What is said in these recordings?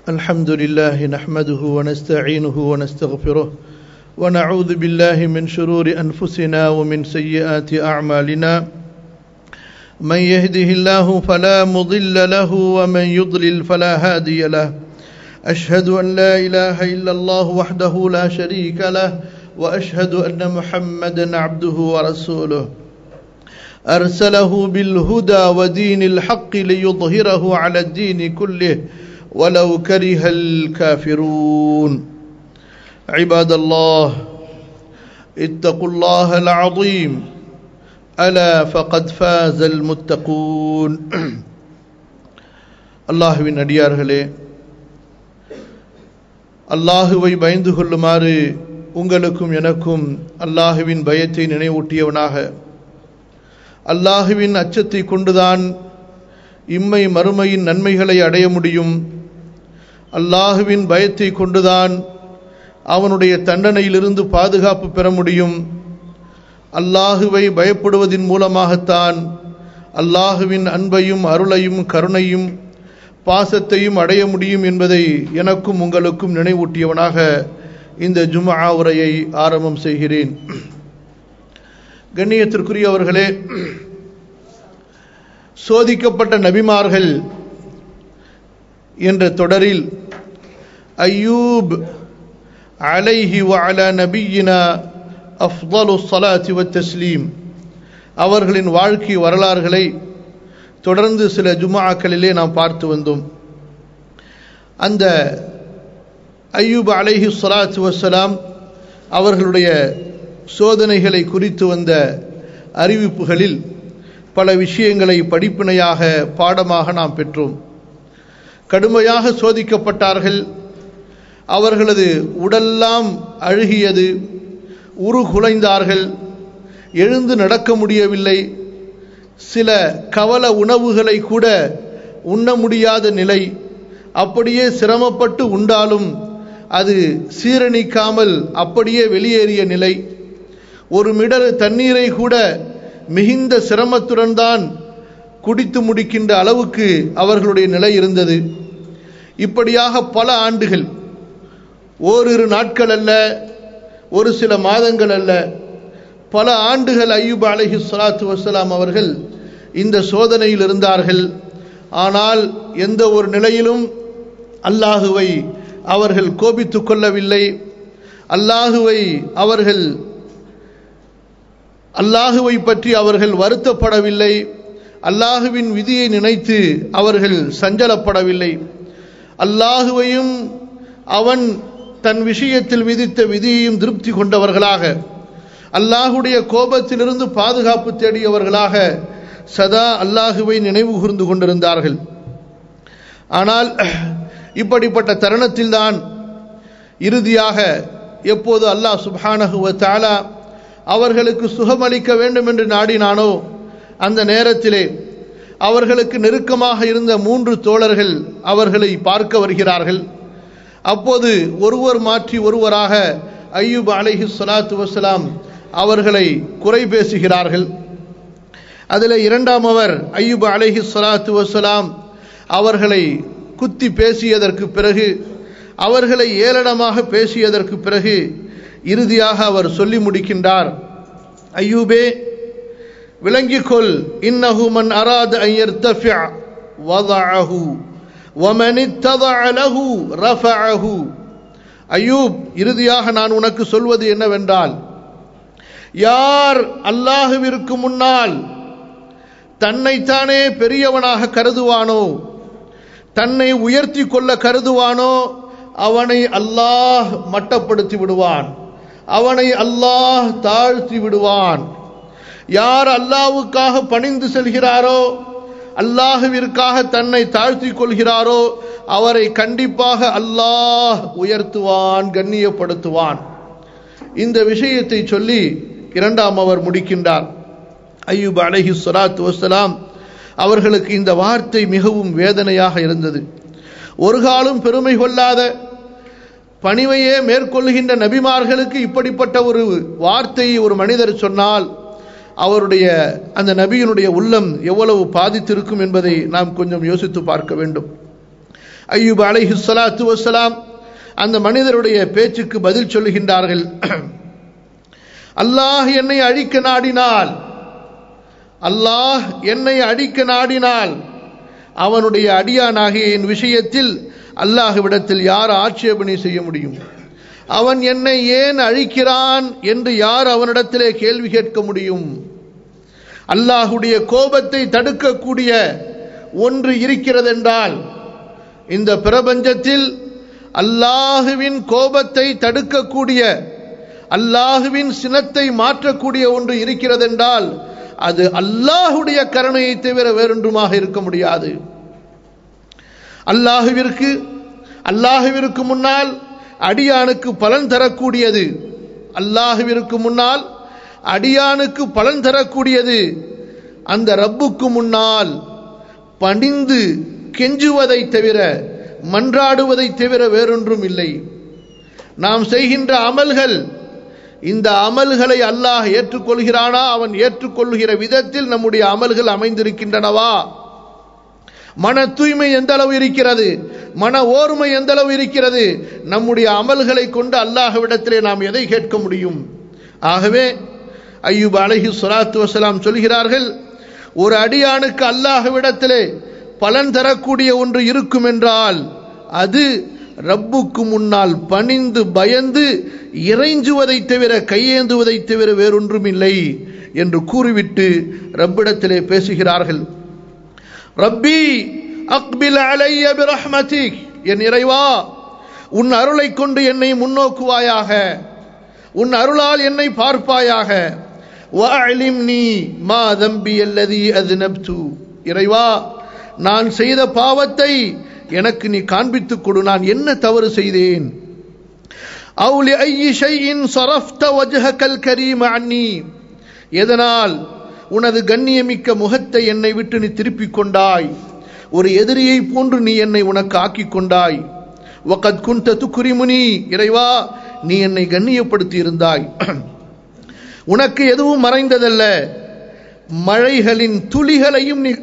الحمد لله نحمده ونستعينه ونستغفره ونعوذ بالله من شرور أنفسنا ومن سيئات أعمالنا من يهده الله فلا مضل له ومن يضلل فلا هادي له أشهد أن لا إله إلا الله وحده لا شريك له وأشهد أن محمدا عبده ورسوله أرسله بالهدى ودين الحق ليظهره على الدين كله ولو كره الكافرون عباد الله اتقوا الله العظيم ألا فقد فاز المتقون அல்லாஹ்வின் அடியார்களே, அல்லாஹுவை பயந்து கொள்ளுமாறு உங்களுக்கும் எனக்கும் அல்லாஹுவின் பயத்தை நினைவூட்டியவனாக, அல்லாஹுவின் அச்சத்தை கொண்டுதான் இம்மை மறுமையின் நன்மைகளை அடைய முடியும், அல்லாஹுவின் பயத்தை கொண்டுதான் அவனுடைய தண்டனையிலிருந்து பாதுகாப்பு பெற முடியும், அல்லாஹுவை பயப்படுவதின் மூலமாகத்தான் அல்லாஹுவின் அன்பையும் அருளையும் கருணையும் பாசத்தையும் அடைய முடியும் என்பதை எனக்கும் உங்களுக்கும் நினைவூட்டியவனாக இந்த ஜும்ஆ உரையை ஆரம்பம் செய்கிறேன். கண்ணியத்திற்குரியவர்களே, சோதிக்கப்பட்ட நபிமார்கள் என்ற தொடரில் அய்யூப் அலைஹி வ அலா நபியினா அஃதலு ஸலாத்தி வத் தஸ்லீம் அவர்களின் வாழ்க்கை வரலாறுகளை தொடர்ந்து சில ஜும்ஆக்களிலே நாம் பார்த்து வந்தோம். அந்த அய்யூப் அலைஹி ஸலாத்து வஸ்ஸலாம் அவர்களுடைய சோதனைகளை குறித்து வந்த அறிவிப்புகளில் பல விஷயங்களை படிப்பினையாக பாடமாக நாம் பெற்றோம். கடுமையாக சோதிக்கப்பட்டார்கள். அவர்களது உடெல்லாம் அழுகியது, உருகுலைந்தார்கள், எழுந்து நடக்க முடியவில்லை, சில கவல உணவுகளை கூட உண்ண முடியாத நிலை, அப்படியே சிரமப்பட்டு உண்டாலும் அது சீரணிக்காமல் அப்படியே வெளியேறிய நிலை, ஒரு மிடறு தண்ணீரை கூட மிகுந்த சிரமத்துடன் தான் குடித்து முடிக்கின்ற அளவுக்கு அவர்களுடைய நிலை இருந்தது. இப்படியாக பல ஆண்டுகள், ஓரிரு நாட்கள் அல்ல, ஒரு சில மாதங்கள் அல்ல, பல ஆண்டுகள் அய்யூப் அலைஹி ஸலாத்து வஸ்ஸலாம் அவர்கள் இந்த சோதனையில் இருந்தார்கள். ஆனால் எந்த ஒரு நிலையிலும் அல்லாஹுவை அவர்கள் கோபித்துக் கொள்ளவில்லை, அல்லாஹுவை பற்றி அவர்கள் வருத்தப்படவில்லை, அல்லாஹுவின் விதியை நினைத்து அவர்கள் சஞ்சலப்படவில்லை. அல்லாஹுவையும் அவன் தன் விஷயத்தில் விதித்த விதியையும் திருப்தி கொண்டவர்களாக, அல்லாஹுடைய கோபத்திலிருந்து பாதுகாப்பு தேடியவர்களாக சதா அல்லாஹுவை நினைவு கூர்ந்து கொண்டிருந்தார்கள். ஆனால் இப்படிப்பட்ட தருணத்தில்தான் இறுதியாக எப்போது அல்லாஹ் சுப்ஹானஹு வ தஆலா அவர்களுக்கு சுகமளிக்க வேண்டும் என்று நாடினானோ அந்த நேரத்திலே அவர்களுக்கு நெருக்கமாக இருந்த 3 தோழர்கள் அவர்களை பார்க்க வருகிறார்கள். அப்போது ஒருவர் மாற்றி ஒருவராக அய்யூப் அலைஹி ஸலாத்து வஸ்ஸலாம் அவர்களை குறை பேசுகிறார்கள். அதில் இரண்டாமவர் அய்யூப் அலைஹி ஸலாத்து வஸ்ஸலாம் அவர்களை குத்தி பேசியதற்கு பிறகு, அவர்களை ஏளனமாக பேசியதற்கு பிறகு இறுதியாக அவர் சொல்லி முடிக்கின்றார், அய்யூபே, விளங்கிக்கொள், இன்னஹு மன் அராத அன் யர்தஃபிஅ வதஅஹு வமன் இத்ததஅ லஹு ரஃபஅஹு. அய்யூப், இறுதியாக நான் உனக்கு சொல்வது என்னவென்றால், யார் அல்லாஹுவிற்கு முன்னால் தன்னைத்தானே பெரியவனாக கருதுவானோ, தன்னை உயர்த்தி கொள்ள கருதுவானோ, அவனை அல்லாஹ் மட்டப்படுத்தி விடுவான், அவனை அல்லாஹ் தாழ்த்தி விடுவான். யார் அல்லாஹ்வுக்காக பணிந்து செல்கிறாரோ, அல்லாஹ்விற்காக தன்னை தாழ்த்தி கொள்கிறாரோ, அவரை கண்டிப்பாக அல்லாஹ் உயர்த்துவான், கண்ணியப்படுத்துவான். இந்த விஷயத்தை சொல்லி இரண்டாம் அவர் முடிக்கின்றார். அய்யூப் அலைஹி ஸலாத்து வஸ்ஸலாம் அவர்களுக்கு இந்த வார்த்தை மிகவும் வேதனையாக இருந்தது. ஒரு காலம் பெருமை கொள்ளாத, பணிவையே மேற்கொள்கின்ற நபிமார்களுக்கு இப்படிப்பட்ட ஒரு வார்த்தையை ஒரு மனிதர் சொன்னால் அவருடைய அந்த நபியினுடைய உள்ளம் எவ்வளவு பாதித்திருக்கும் என்பதை நாம் கொஞ்சம் யோசித்து பார்க்க வேண்டும். அய்யூப் அலைஹிஸ்ஸலாத்து வஸ்ஸலாம் அந்த மனிதருடைய பேச்சுக்கு பதில் சொல்லுகின்றார்கள். அல்லாஹ் என்னை அழிக்க நாடினால், அல்லாஹ் என்னை அழிக்க நாடினால் அவனுடைய அடியானாகிய என் விஷயத்தில் அல்லாஹ்விடத்தில் யார் ஆட்சேபனை செய்ய முடியும்? அவன் என்னை ஏன் அழிக்கிறான் என்று யார் அவனிடத்திலே கேள்வி கேட்க முடியும்? அல்லாஹுடைய கோபத்தை தடுக்கக்கூடிய ஒன்று இருக்கிறதென்றால், இந்த பிரபஞ்சத்தில் அல்லாஹுவின் கோபத்தை தடுக்கக்கூடிய, அல்லாஹுவின் சினத்தை மாற்றக்கூடிய ஒன்று இருக்கிறதென்றால் அது அல்லாஹுடைய கருணையை தவிர வேறொன்றுமாக இருக்க முடியாது. அல்லாஹுவிற்கு முன்னால் அடியானுக்கு பலன் தரக்கூடியது, அல்லாஹுவிற்கு முன்னால் அடியானுக்கு பலன் தரக்கூடியது அந்த ரப்புக்கு முன்னால் பணிந்து கெஞ்சுவதை தவிர, மன்றாடுவதை தவிர வேறொன்றும் இல்லை. நாம் செய்கின்ற அமல்கள், இந்த அமல்களை அல்லாஹ் ஏற்றுக்கொள்கிறானா? அவன் ஏற்றுக்கொள்கிற விதத்தில் நம்முடைய அமல்கள் அமைந்திருக்கின்றனவா? மன தூய்மை எந்த அளவு இருக்கிறது, மன ஓர்மை எந்த அளவு இருக்கிறது, நம்முடைய அமல்களை கொண்டு அல்லாஹ்விடத்திலே நாம் எதை கேட்க முடியும்? ஆகவே அய்யூப் அலைஹிஸ்ஸலாத்து வஸ்ஸலாம் சொல்கிறார்கள், ஒரு அடியானுக்கு அல்லாஹ்விடத்திலே பலன் தரக்கூடிய ஒன்று இருக்கும் என்றால் அது ரப்புக்கு முன்னால் பணிந்து பயந்து இறைஞ்சுவதை தவிர, கையேந்துவதை தவிர வேறொன்றும் இல்லை என்று கூறிவிட்டு ரப்பிடத்திலே பேசுகிறார்கள். ரப்பி அக்பில் அலைய பிரஹ்மதிக், என் இறைவா உன் அருளை கொண்டு என்னை முன்னோக்குவாயாக, உன் அருளால் என்னை பார்ப்பாயாக. வஅலிம்னி மா தம்பி அல்லதி அஸ்னப்து, இறைவா நான் செய்த பாவத்தை எனக்கு நீ காண்பித்துக் கொடு, நான் என்ன தவறு செய்தேன். அவுலி ஐயி ஷைஇன் ஸரஃப்த வஜ்ஹகல் கரீம் அன்னி, எதனால் உனது கண்ணியமிக்க முகத்தை என்னை விட்டு நீ திருப்பிக் கொண்டாய், ஒரு எதிரியை போன்று நீ என்னை உனக்கு ஆக்கிக் கொண்டாய். வகத் குன்த துக்ரிமுனி, இறைவா நீ என்னை கண்ணியப்படுத்தி இருந்தாய். உனக்கு எதுவும் மறைந்ததல்ல, மழைகளின் துளிகளையும் நீ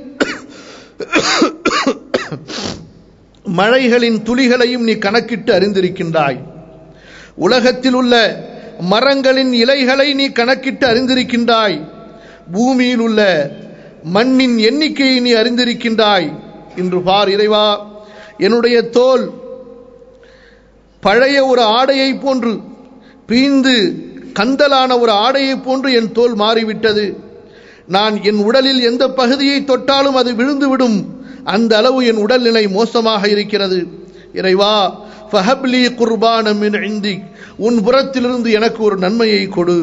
நீ கணக்கிட்டு அறிந்திருக்கின்றாய். உலகத்தில் உள்ள மரங்களின் இலைகளை நீ கணக்கிட்டு அறிந்திருக்கின்றாய். பூமியில் உள்ள மண்ணின் எண்ணிக்கையை நீ அறிந்திருக்கின்றாய். இன்று பார் இறைவா, என்னுடைய தோல் பழைய ஒரு ஆடையை போன்று, பீந்து கந்தலான ஒரு ஆடையை போன்று என் தோல் மாறிவிட்டது. நான் என் உடலில் எந்த பகுதியை தொட்டாலும் அது விழுந்துவிடும், அந்த அளவு என் உடல்நிலை மோசமாக இருக்கிறது. இறைவா ஃபஹப்லி குர்பானம் மின் இந்திக், உன் புறத்திலிருந்து எனக்கு ஒரு நன்மையை கொடு.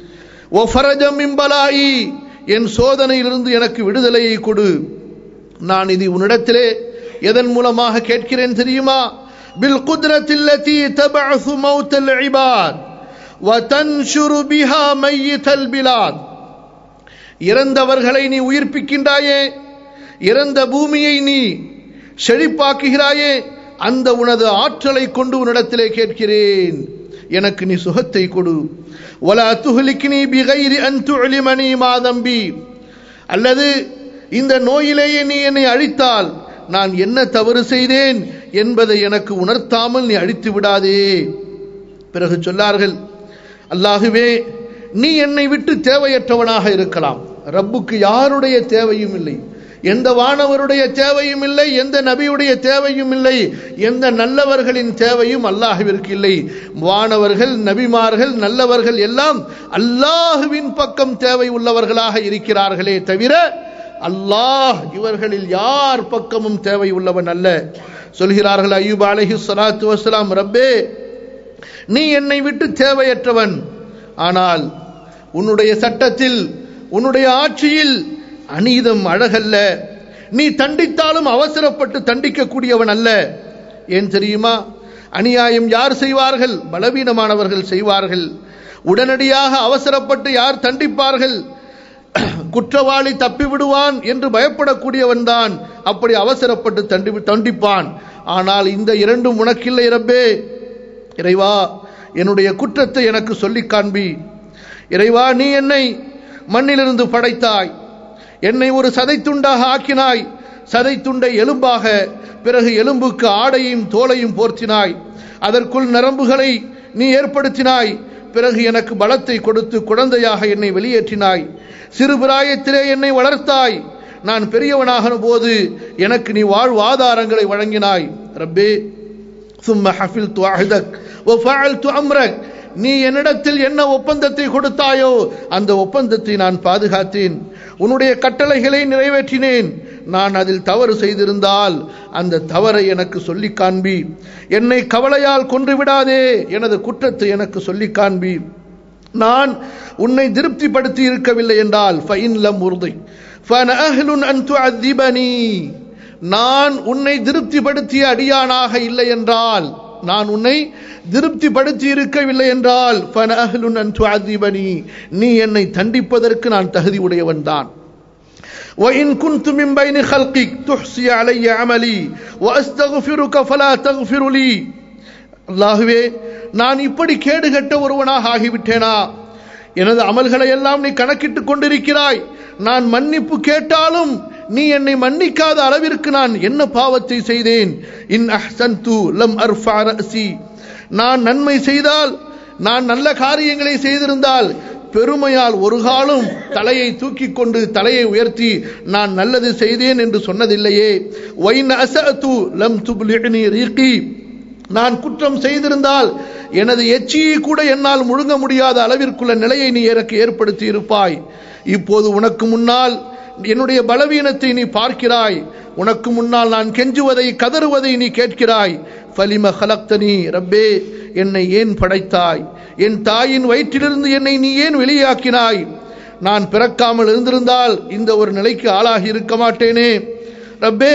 ஓ ஃபரஜம் மின் பலாயி, என் சோதனையிலிருந்து எனக்கு விடுதலையை கொடு. நான் இது உன்னிடத்திலே எதன் மூலமாக கேட்கிறேன் தெரியுமா? பில் குத்ரத்தில்லதி தபஅஸு மௌத்தல் இபாத் வ தன்ஷுரு பிஹா மையித்தல் பிலாத், இறந்தவர்களை நீ உயிர்ப்பிக்கின்றாயே, இறந்த பூமியை நீ செழிப்பாக்குகிறாயே, அந்த உனது ஆற்றலை கொண்டு உன்னிடத்திலே கேட்கிறேன், எனக்கு நீ சுகத்தை கொடு. வலா துஹ்லிக்னி பிகைரி அன் துஅலிமனி மா தம்பி, அல்லது இந்த நோயிலேயே நீ என்னை அழித்தால் நான் என்ன தவறு செய்தேன் என்பதை எனக்கு உணர்த்தாமல் நீ அழித்து விடாதே. பிறகு சொன்னார்கள், அல்லாஹுவே நீ என்னை விட்டு தேவையற்றவனாக இருக்கலாம், ரப்புக்கு யாருடைய தேவையும் இல்லை, எந்த வானவருடைய தேவையும் இல்லை, எந்த நபியுடைய தேவையும் இல்லை, எந்த நல்லவர்களின் தேவையும் அல்லாஹ்விற்கு இல்லை. வானவர்கள், நபிமார்கள், நல்லவர்கள் எல்லாம் அல்லாஹ்வின் பக்கம் தேவை உள்ளவர்களாக இருக்கிறார்களே தவிர அல்லாஹ் இவர்களில் யார் பக்கமும் தேவை உள்ளவன் அல்ல. சொல்கிறார்கள் அய்யூப் அலைஹிஸ்ஸலாத்து வஸ்ஸலாம், ரப்பே நீ என்னை விட்டு தேவையற்றவன், ஆனால் உன்னுடைய சட்டத்தில், உன்னுடைய ஆட்சியில் அநீதம் அழகல்ல, நீ தண்டித்தாலும் அவசரப்பட்டு தண்டிக்கக்கூடியவன் அல்ல. ஏன் தெரியுமா? அநியாயம் யார் செய்வார்கள்? பலவீனமானவர்கள் செய்வார்கள். உடனடியாக அவசரப்பட்டு யார் தண்டிப்பார்கள்? குற்றவாளி தப்பிவிடுவான் என்று பயப்படக்கூடியவன் தான் அப்படி அவசரப்பட்டு தண்டிப்பான். ஆனால் இந்த இரண்டும் உனக்கில்லை ரப்பே. இறைவா என்னுடைய குற்றத்தை எனக்கு சொல்லி காண்பி. இறைவா நீ என்னை மண்ணிலிருந்து படைத்தாய், என்னை ஒரு சதை துண்டாக ஆக்கினாய், சதை துண்டை எலும்பாக, பிறகு எலும்புக்கு ஆடையும் தோலையும் போர்த்தினாய், அதற்குள் நரம்புகளை நீ ஏற்படுத்தினாய், பிறகு எனக்கு பலத்தை கொடுத்து குழந்தையாக என்னை வெளியேற்றினாய், சிறுபிராயத்திலே என்னை வளர்த்தாய், நான் பெரியவனாகிற போது எனக்கு நீ வாழ்வாதாரங்களை வழங்கினாய். ரப்பே சும்ம ஹஃபில்து அஹ்தக் வ ஃபஅல்து அம்ரக், நீ என்னிடத்தில் என்ன ஒப்பந்தத்தை கொடுத்தாயோ அந்த ஒப்பந்தத்தை நான் பாதுகாத்தேன், உன்னுடைய கட்டளைகளை நிறைவேற்றினேன். நான் அதில் தவறு செய்திருந்தால் அந்த தவறை எனக்கு சொல்லி காண்பி, என்னை கவலையால் கொன்று விடாதே, எனது குற்றத்தை எனக்கு சொல்லி காண்பி. நான் உன்னை திருப்திப்படுத்தி இருக்கவில்லை என்றால் ஃபஇன் லம் உர்தி ஃபஅன அஹ்லுன் அன் துஅذிபனி, நான் உன்னை திருப்திப்படுத்திய அடியானாக இல்லை என்றால், நான் உன்னை திருப்திப்படுத்தி இருக்கவில்லை என்றால் ஃபஅன அஹ்லுன் அன் துஅذிபனி, நீ என்னை தண்டிப்பதற்கு நான் தகுதி உடையவன் தான். وَإِن كُنتُ مِنْ بَيْنِ خَلْقِكَ تُحْصِي عَلَيَّ عَمَلِي وَأَسْتَغْفِرُكَ فَلَا تَغْفِرُ لِي, அல்லாஹ்வே நான் இப்படி கேடுகட்ட ஒருவனாக ஆகிவிட்டேனா? எனது அமல்களை எல்லாம் நீ கணக்கிட்டுக் கொண்டிருக்கிறாய், நான் மன்னிப்பு கேட்டாலும் நீ என்னை மன்னிக்காத அளவிற்கு நான் என்ன பாவத்தை செய்தேன்? இன் அஹ்சன்து லம் அர்ஃபா ரஅசி, நான் நன்மை செய்தால், நான் நல்ல காரியங்களை செய்திருந்தால் பெருமையால் ஒரு காலம் தலையை தூக்கி கொண்டு தலையை உயர்த்தி நான் நல்லது செய்தேன் என்று சொன்னதில்லையே. வைன் அஸஅது லம் துப்லிஹ்னி ரீகி, நான் குற்றம் செய்திருந்தால் எனது எச்சியை கூட என்னால் முழுங்க முடியாத அளவிற்குள்ள நிலையை நீ எனக்கு ஏற்படுத்தி இருப்பாய். இப்போது உனக்கு முன்னால் என்னுடைய பலவீனத்தை நீ பார்க்கிறாய், உனக்கு முன்னால் நான் கெஞ்சுவதை கதறுவதை நீ கேட்கிறாய். ஃபலிம ஹலக்தனி, ரப்பே என்னை ஏன் படைத்தாய்? என் தாயின் வயிற்றிலிருந்து என்னை நீ ஏன் வெளியாக்கினாய்? நான் பிறக்காமல் இருந்திருந்தால் இந்த ஒரு நிலைக்கு ஆளாகி இருக்க மாட்டேனே. ரப்பே,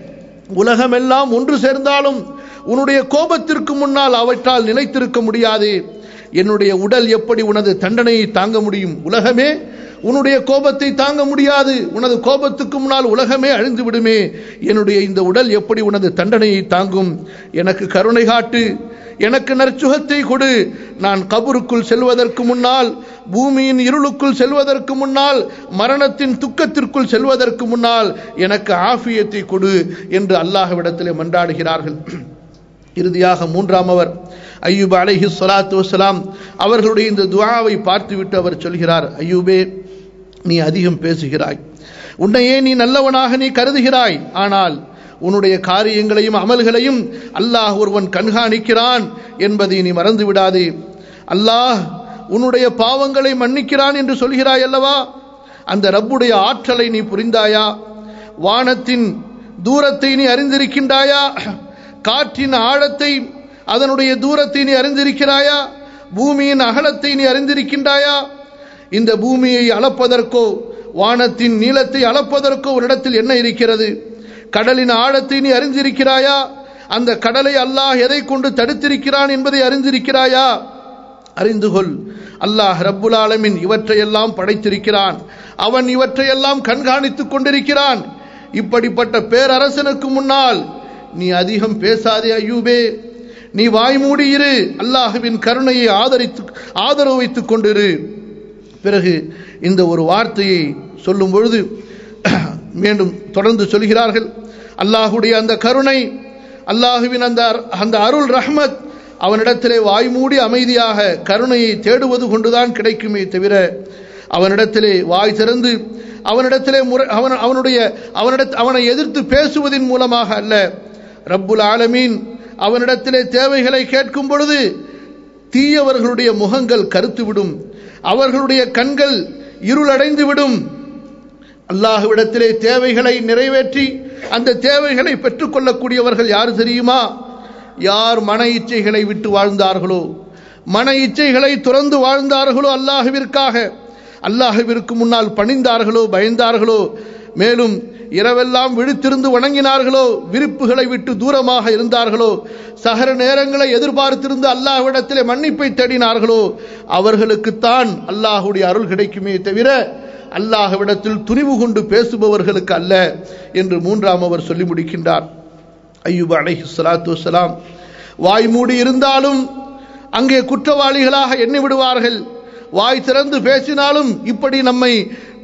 உலகமெல்லாம் ஒன்று சேர்ந்தாலும் உன்னுடைய கோபத்திற்கு முன்னால் அவற்றால் நிலைத்திருக்க முடியாது. என்னுடைய உடல் எப்படி உனது தண்டனையை தாங்க முடியும்? உலகமே உன்னுடைய கோபத்தை தாங்க முடியாது, உனது கோபத்துக்கு முன்னால் உலகமே அழிந்து விடுமே. என்னுடைய இந்த உடல் எப்படி உனது தண்டனையை தாங்கும்? எனக்கு கருணை காட்டு, எனக்கு நற்சுகத்தை கொடு. நான் கபருக்குள் செல்வதற்கு முன்னால், பூமியின் இருளுக்குள் செல்வதற்கு முன்னால், மரணத்தின் துக்கத்திற்குள் செல்வதற்கு முன்னால் எனக்கு ஆஃபியத்தை கொடு என்று அல்லாஹ்விடத்திலே மன்றாடுகிறார்கள். இறுதியாக மூன்றாமவர் அய்யூப் அலைஹி ஸலாத்து வஸலாம் அவர்களுடைய இந்த துஆவை பார்த்துவிட்டு அவர் சொல்கிறார், அய்யூபே, நீ அதிகம் பேசுகிறாய், உன்னையே நீ நல்லவனாக நீ கருதுகிறாய், ஆனால் உன்னுடைய காரியங்களையும் அமல்களையும் அல்லாஹ் ஒருவன் கண்காணிக்கிறான் என்பதை நீ மறந்து விடாதே. அல்லாஹ் உன்னுடைய பாவங்களை மன்னிக்கிறான் என்று சொல்கிறாய் அல்லவா? அந்த ரப்புடைய ஆற்றலை நீ புரிந்தாயா? வானத்தின் தூரத்தை நீ அறிந்திருக்கின்றாயா? காற்றின் ஆழத்தை, அதனுடைய தூரத்தை நீ அறிந்திருக்கிறாயா? பூமியின் அகலத்தை நீ அறிந்திருக்கின்றாயா? இந்த பூமியை அளப்பதற்கோ வானத்தின் நீளத்தை அளப்பதற்கோ ஒரு இடத்தில் என்ன இருக்கிறது? கடலின் ஆழத்தை நீ அறிந்திருக்கிறாயா? அந்த கடலை அல்லாஹ் எதை கொண்டு தடுத்திருக்கிறான் என்பதை அறிந்திருக்கிறாயா? அறிந்து கொள், அல்லாஹ் ரப்புல் ஆலமீன் இவற்றையெல்லாம் படைத்திருக்கிறான், அவன் இவற்றையெல்லாம் கண்காணித்துக் கொண்டிருக்கிறான். இப்படிப்பட்ட பேரரசனுக்கு முன்னால் நீ அதிகம் பேசாதே அய்யூபே, நீ வாய்மூடி இரு, அல்லாஹ்வின் கருணையை ஆதரவு வைத்துக் கொண்டிரு. பிறகு இந்த ஒரு வார்த்தையை சொல்லும் பொழுது மீண்டும் தொடர்ந்து சொல்கிறார்கள், அல்லாஹுடைய அந்த கருணை, அல்லாஹுவின் அந்த அருள் ரஹ்மத் அவனிடத்திலே வாய்மூடி அமைதியாக கருணையை தேடுவது கொண்டுதான் கிடைக்குமே தவிர அவனிடத்திலே வாய் திறந்து அவனிடத்திலே அவனை எதிர்த்து பேசுவதன் மூலமாக அல்ல. ரப்புல் ஆலமீன் அவனிடத்திலே தேவைகளை கேட்கும் பொழுது தீயவர்களுடைய முகங்கள் கருத்துவிடும், அவர்களுடைய கண்கள் இருளடைந்து விடும். அல்லாஹ்விடத்திலே தேவைகளை நிறைவேற்றி அந்த தேவைகளை பெற்றுக்கொள்ளக்கூடியவர்கள் யார் தெரியுமா? யார் மன இச்சைகளை விட்டு வாழ்ந்தார்களோ, மன இச்சைகளை துறந்து வாழ்ந்தார்களோ, அல்லாஹ்விற்காக அல்லாஹ்விற்கு முன்னால் பணிந்தார்களோ, பயந்தார்களோ, மேலும் இரவெல்லாம் விழித்திருந்து வணங்கினார்களோ, விருப்புகளை விட்டு தூரமாக இருந்தார்களோ, சஹர நேரங்களை எதிர்பார்த்திருந்து அல்லாஹ்விடத்திலே மன்னிப்பை தேடினார்களோ, அவர்களுக்குத்தான் அல்லாஹுடைய அருள் கிடைக்குமே தவிர அல்லாஹ்விடத்தில் துணிவு கொண்டு பேசுபவர்களுக்கு அல்ல என்று மூன்றாம் அவர் சொல்லி முடிக்கின்றார். அய்யூப் அலைஹி ஸலாத்து வஸலாம் வாய் மூடி இருந்தாலும் அங்கே குற்றவாளிகளாக எண்ணி விடுவார்கள். வாய் திறந்து பேசினாலும் இப்படி நம்மை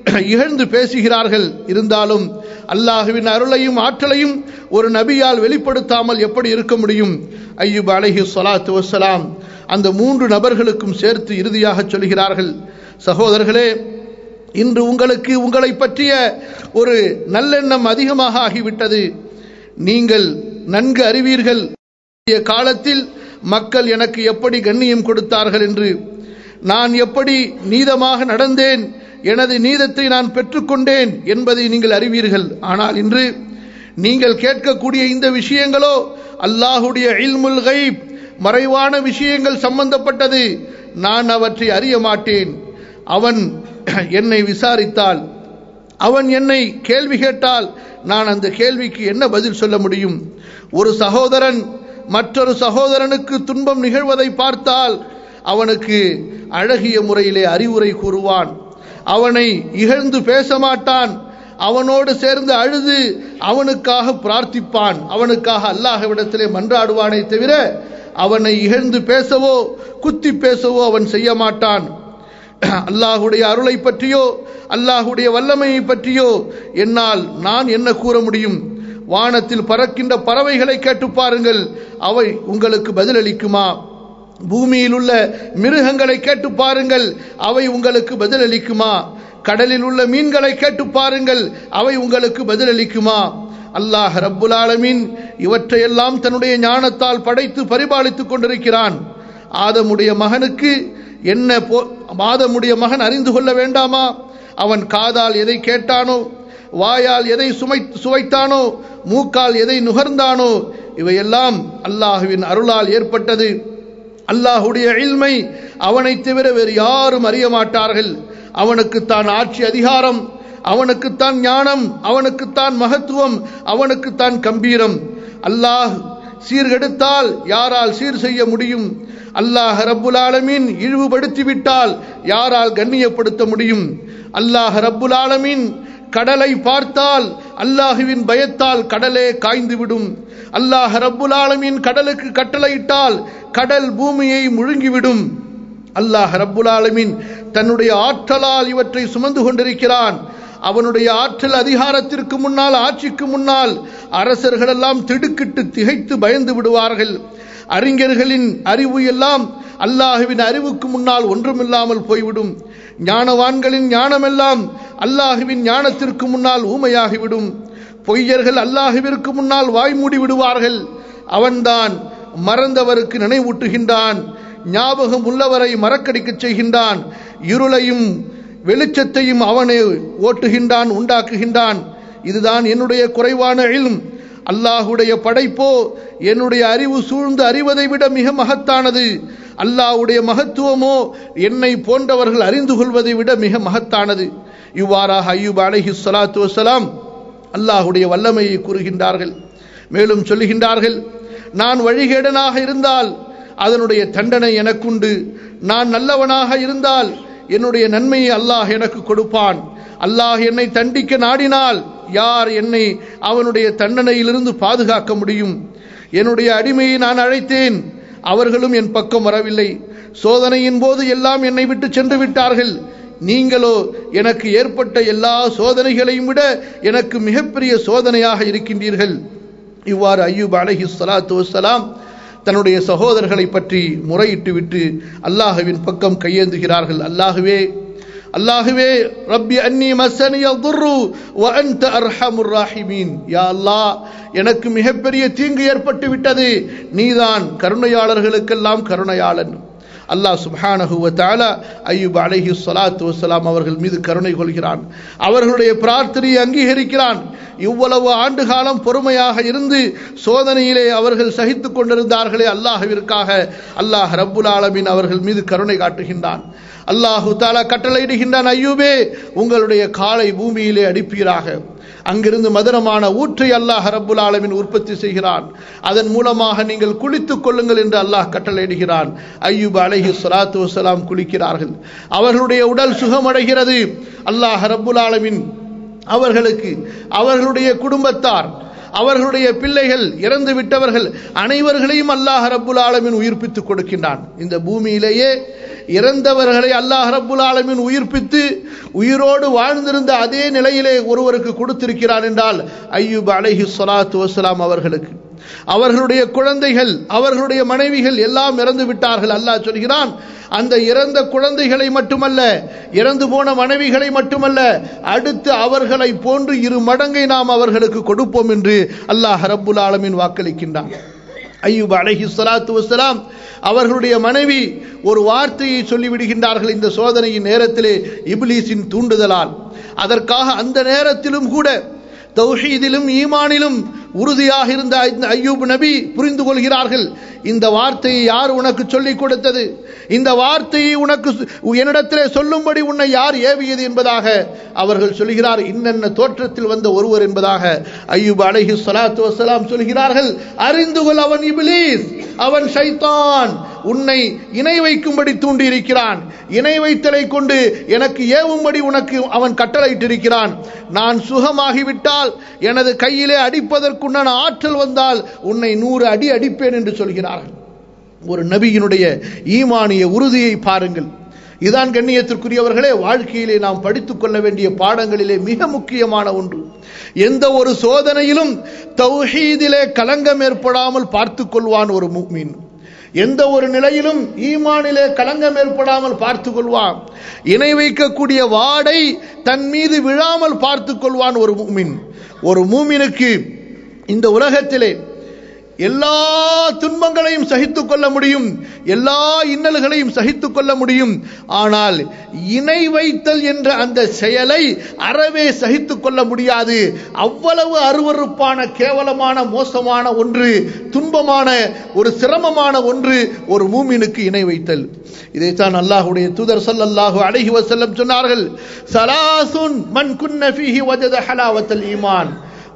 இகழ்ந்து பேசுகிறார்கள். இருந்தாலும் அல்லாஹ்வின் அருளையும் ஆற்றலையும் ஒரு நபியால் வெளிப்படுத்தாமல் எப்படி இருக்க முடியும்? அய்யூப் அலைஹிஸ்ஸலாத்து வஸ்ஸலாம் அந்த 3 நபர்களுக்கும் சேர்த்து இறுதியாக சொல்கிறார்கள், சகோதரர்களே, இன்று உங்களுக்கு உங்களை பற்றிய ஒரு நல்லெண்ணம் அதிகமாக ஆகிவிட்டது. நீங்கள் நன்கு அறிவீர்கள் காலத்தில் மக்கள் எனக்கு எப்படி கண்ணியம் கொடுத்தார்கள் என்று. நான் எப்படி நீதமாக நடந்தேன், எனது நீதத்தை நான் பெற்றுக்கொண்டேன் என்பதை நீங்கள் அறிவீர்கள். ஆனால் இன்று நீங்கள் கேட்கக்கூடிய இந்த விஷயங்களோ அல்லாஹுடைய இல்முல் கைப், மறைவான விஷயங்கள் சம்பந்தப்பட்டது. நான் அவற்றை அறிய மாட்டேன். அவன் என்னை விசாரித்தால், அவன் என்னை கேள்வி கேட்டால் நான் அந்த கேள்விக்கு என்ன பதில் சொல்ல முடியும்? ஒரு சகோதரன் மற்றொரு சகோதரனுக்கு துன்பம் நிகழ்வதை பார்த்தால் அவனுக்கு அழகிய முறையிலே அறிவுரை கூறுவான். அவனை இகழ்ந்து பேச மாட்டான். அவனோடு சேர்ந்து அழுது அவனுக்காக பிரார்த்திப்பான். அவனுக்காக அல்லாஹ்விடத்திலே மன்றாடுவானே தவிர அவனை இகழ்ந்து பேசவோ குத்தி பேசவோ அவன் செய்ய மாட்டான். அல்லாஹுடைய அருளை பற்றியோ அல்லாஹுடைய வல்லமையை பற்றியோ என்னால் நான் என்ன கூற முடியும்? வானத்தில் பறக்கின்ற பறவைகளை கேட்டு பாருங்கள், அவை உங்களுக்கு பதிலளிக்குமா? பூமியில் உள்ள மிருகங்களை கேட்டு பாருங்கள், அவை உங்களுக்கு பதிலளிக்குமா? கடலில் உள்ள மீன்களை கேட்டு பாருங்கள், அவை உங்களுக்கு பதிலளிக்குமா? அல்லாஹ் ரப்புல் ஆலமீன் இவற்றையெல்லாம் தன்னுடைய ஞானத்தால் படைத்து பரிபாலித்துக் கொண்டிருக்கிறான். ஆதமுடைய மகனுக்கு என்ன ஆதமுடைய மகன் அறிந்து கொள்ள வேண்டாமா? அவன் காதால் எதை கேட்டானோ, வாயால் எதை சுவைத்தானோ, மூக்கால் எதை நுகர்ந்தானோ, இவையெல்லாம் அல்லாஹுவின் அருளால் ஏற்பட்டது. அல்லாஹுடைய இல்மை அவனை தவிர வேறு யாரும் அறிய மாட்டார்கள். அவனுக்குத்தான் ஆட்சி அதிகாரம், அவனுக்குத்தான் ஞானம், அவனுக்குத்தான் மகத்துவம், அவனுக்குத்தான் கம்பீரம். அல்லாஹ் சீர்கெடுத்தால் யாரால் சீர் செய்ய முடியும்? அல்லாஹ் ரப்புல் ஆலமீன் இழிவுபடுத்திவிட்டால் யாரால் கண்ணியப்படுத்த முடியும்? அல்லாஹ் ரப்புல் ஆலமீன் கடலை பார்த்தால் அல்லாஹுவின் பயத்தால் கடலே காய்ந்துவிடும். அல்லாஹ் ரப்புல் ஆலமீன் கடலுக்கு கட்டளையிட்டால் கடல் பூமியை முழுங்கிவிடும். அல்லாஹ் ரப்புல் ஆலமீன் தன்னுடைய ஆற்றலால் இவற்றை சுமந்து கொண்டிருக்கிறான். அவனுடைய ஆற்றல் அதிகாரத்திற்கு முன்னால், ஆட்சிக்கு முன்னால் அரசர்கள் எல்லாம் திடுக்கிட்டு திகைத்து பயந்து விடுவார்கள். அறிஞர்களின் அறிவு எல்லாம் அல்லாஹுவின் அறிவுக்கு முன்னால் ஒன்றுமில்லாமல் போய்விடும். ஞானவான்களின் ஞானமெல்லாம் அல்லாஹுவின் ஞானத்திற்கு முன்னால் ஊமையாகிவிடும். பொய்யர்கள் அல்லாஹுவிற்கு முன்னால் வாய்மூடி விடுவார்கள். அவன்தான் மறந்தவருக்கு நினைவூட்டுகின்றான், ஞாபகம் உள்ளவரை மறக்கடிக்க செய்கின்றான். இருளையும் வெளிச்சத்தையும் அவனே ஓட்டுகின்றான், உண்டாக்குகின்றான். இதுதான் என்னுடைய குறைவான இல்ம். அல்லாஹுடைய படைப்போ என்னுடைய அறிவு சூழ்ந்து அறிவதை விட மிக மகத்தானது. அல்லாஹ்வுடைய மகத்துவமோ என்னை போன்றவர்கள் அறிந்து கொள்வதை விட மிக மகத்தானது. இவ்வாறாக அய்யூப் அலைஹிஸ்ஸலாத்து வஸ்ஸலாம் அல்லாஹ்வுடைய வல்லமையை கூறுகின்றார்கள். மேலும் சொல்லுகின்றார்கள், நான் வழிகேடனாக இருந்தால் அதனுடைய தண்டனை எனக்குண்டு. நான் நல்லவனாக இருந்தால் என்னுடைய நன்மையை அல்லாஹ் எனக்கு கொடுப்பான். அல்லாஹ் என்னை தண்டிக்க நாடினால் யார் என்னை அவனுடைய தண்டனையிலிருந்து பாதுகாக்க முடியும்? என்னுடைய அடிமையை நான் அழைத்தேன், அவர்களும் என் பக்கம் வரவில்லை. சோதனையின் போது எல்லாம் என்னை விட்டு சென்று விட்டார்கள். நீங்களோ எனக்கு ஏற்பட்ட எல்லா சோதனைகளையும் விட எனக்கு மிகப்பெரிய சோதனையாக இருக்கின்றீர்கள். இவ்வாறு அய்யூப் அலைஹிஸ்ஸலாத்து வஸ்ஸலாம் தன்னுடைய சகோதரர்களை பற்றி முறையிட்டு விட்டு அல்லாஹ்வின் பக்கம் கையேந்துகிறார்கள். அல்லாஹுவே ரப்பி அன்னி மஸ்ஸனிய துர்ரு வ அன்த அர்ஹமுர் ராஹிமீன். யா அல்லாஹ், எனக்கு மிகப்பெரிய தீங்கு ஏற்பட்டு விட்டது, நீதான் கருணையாளர்களுக்கெல்லாம் கருணையாளன். அல்லாஹ் சுப்ஹானஹு வ தஆலா அய்யூப் அலைஹிஸ்ஸலாத்து வஸ்ஸலாம் அவர்கள் மீது கருணை கொள்கிறான். அவர்களுடைய பிரார்த்தனையை அங்கீகரிக்கிறான். இவ்வளவு ஆண்டு காலம் பொறுமையாக இருந்து சோதனையிலே அவர்கள் சகித்துக் கொண்டிருந்தார்களே அல்லாஹ்விற்காக, அல்லாஹ் ரப்புல் ஆலமீன் அவர்கள் மீது கருணை காட்டுகின்றான். அல்லாஹு தஆலா கட்டளையிடுகின்றான், அய்யூபே, உங்களுடைய காலை பூமியிலே அடிப்பீராக. அங்கிருந்து மதுரமான ஊற்றை அல்லாஹ் ரப்புல் ஆலமீன் உற்பத்தி செய்கிறான். அதன் மூலமாக நீங்கள் குளித்துக் கொள்ளுங்கள் என்று அல்லாஹ் கட்டளையிடுகிறான். அய்யூப் அலைஹிஸ்ஸலாத்து வஸ்ஸலாம் குளிக்கிறார்கள். அவர்களுடைய உடல் சுகமடைகிறது. அல்லாஹ் ரப்புல் ஆலமீன் அவர்களுக்கு, அவர்களுடைய குடும்பத்தார், அவர்களுடைய பிள்ளைகள், இறந்து விட்டவர்கள் அனைவர்களையும் அல்லாஹ் ரப்புல் ஆலமீன் உயிர்ப்பித்துக் கொடுக்கின்றான். இந்த பூமியிலேயே இறந்தவர்களை அல்லாஹ் ரப்புல் ஆலமீன் உயிர்ப்பித்து உயிரோடு வாழ்ந்திருந்த அதே நிலையிலே ஒருவருக்கு கொடுத்திருக்கிறார் என்றால் அய்யூப் அலைஹிஸ்ஸலாத்து வஸ்ஸலாம் அவர்களுக்கு. அவர்களுடைய குழந்தைகள், அவர்களுடைய மனைவிகள் எல்லாம் இறந்து விட்டார்கள். அல்லாஹ் சொல்கிறான், அந்த இறந்த குழந்தைகளை மட்டுமல்ல, இறந்து போன மனைவிகளை மட்டுமல்ல, அடுத்து அவர்களை போன்று 2 மடங்கை நாம் அவர்களுக்கு கொடுப்போம் என்று அல்லாஹ் ரப்புல் ஆலமீன் வாக்களிக்கின்றான். அய்யூப் அலைஹிஸ்ஸலாத்து வஸ்ஸலாம் அவர்களுடைய மனைவி ஒரு வார்த்தையை சொல்லிவிடுகின்றார்கள் இந்த சோதனையின் நேரத்திலே இப்லீஸின் தூண்டுதலால். அதற்காக அந்த நேரத்திலும் கூட தௌஹீதிலும் ஈமானிலும் உறுதியாக இருந்த அய்யூப் நபி புரிந்து கொள்கிறார்கள், இந்த வார்த்தையை யார் உனக்கு சொல்லிக் கொடுத்தது, இந்த வார்த்தையை உனக்கு என்னிடத்திலே சொல்லும்படி உன்னை யார் ஏவியது என்பதாக அவர்கள் சொல்கிறார். இன்னென்ன தோற்றத்தில் வந்த ஒருவர் என்பதாக அய்யூப் அலைஹிஸ்ஸலாத்து வஸ்ஸலாம் சொல்கிறார்கள், அறிந்து கொள், அவன் இப்லீஸ், அவன் ஷைத்தான், உன்னை இணை வைக்கும்படி தூண்டி இருக்கிறான், இணை வைத்தலை கொண்டு எனக்கு ஏவும்படி உனக்கு அவன் கட்டளையிட்டிருக்கிறான். நான் சுகமாகிவிட்டால், எனது கையிலே அடிப்பதற்குண்டான ஆற்றல் வந்தால் உன்னை 100 அடி அடிப்பேன் என்று சொல்கிறார்கள். ஒரு நபியினுடைய ஈமானிய உறுதியை பாருங்கள். இதான் கண்ணியத்திற்குரியவர்களே வாழ்க்கையிலே நாம் படித்துக் கொள்ள வேண்டிய பாடங்களிலே மிக முக்கியமான ஒன்று. எந்த ஒரு சோதனையிலும் தௌஹீதிலே களங்கம் ஏற்படாமல் பார்த்துக் கொள்வான் ஒரு முஃமின். எந்த ஒரு நிலையிலும் ஈமானிலே களங்கம் ஏற்படாமல் பார்த்துக் கொள்வான். இணை வைக்கக்கூடிய வாடை தன் மீது விழாமல் பார்த்துக் கொள்வான் ஒரு முஃமின். ஒரு மூமினுக்கு இந்த உலகத்திலே எல்லா துன்பங்களையும் சகித்துக் கொள்ள முடியும், எல்லா இன்னல்களையும் சகித்துக் கொள்ள முடியும். ஆனால் இணை வைத்தல் என்ற அந்த செயலை அறவே சகித்துக் கொள்ள முடியாது. அவ்வளவு அருவருப்பான, கேவலமான, மோசமான ஒன்று, துன்பமான, ஒரு சிரமமான ஒன்று ஒரு மூமினுக்கு இணை வைத்தல். இதைத்தான் அல்லாஹ்வுடைய தூதர் ஸல்லல்லாஹு அலைஹி வஸல்லம் சொன்னார்கள், ஸலாசுன் மன் குன்ன ஃபீஹி வஜத ஹலாவத்தல் ஈமான்.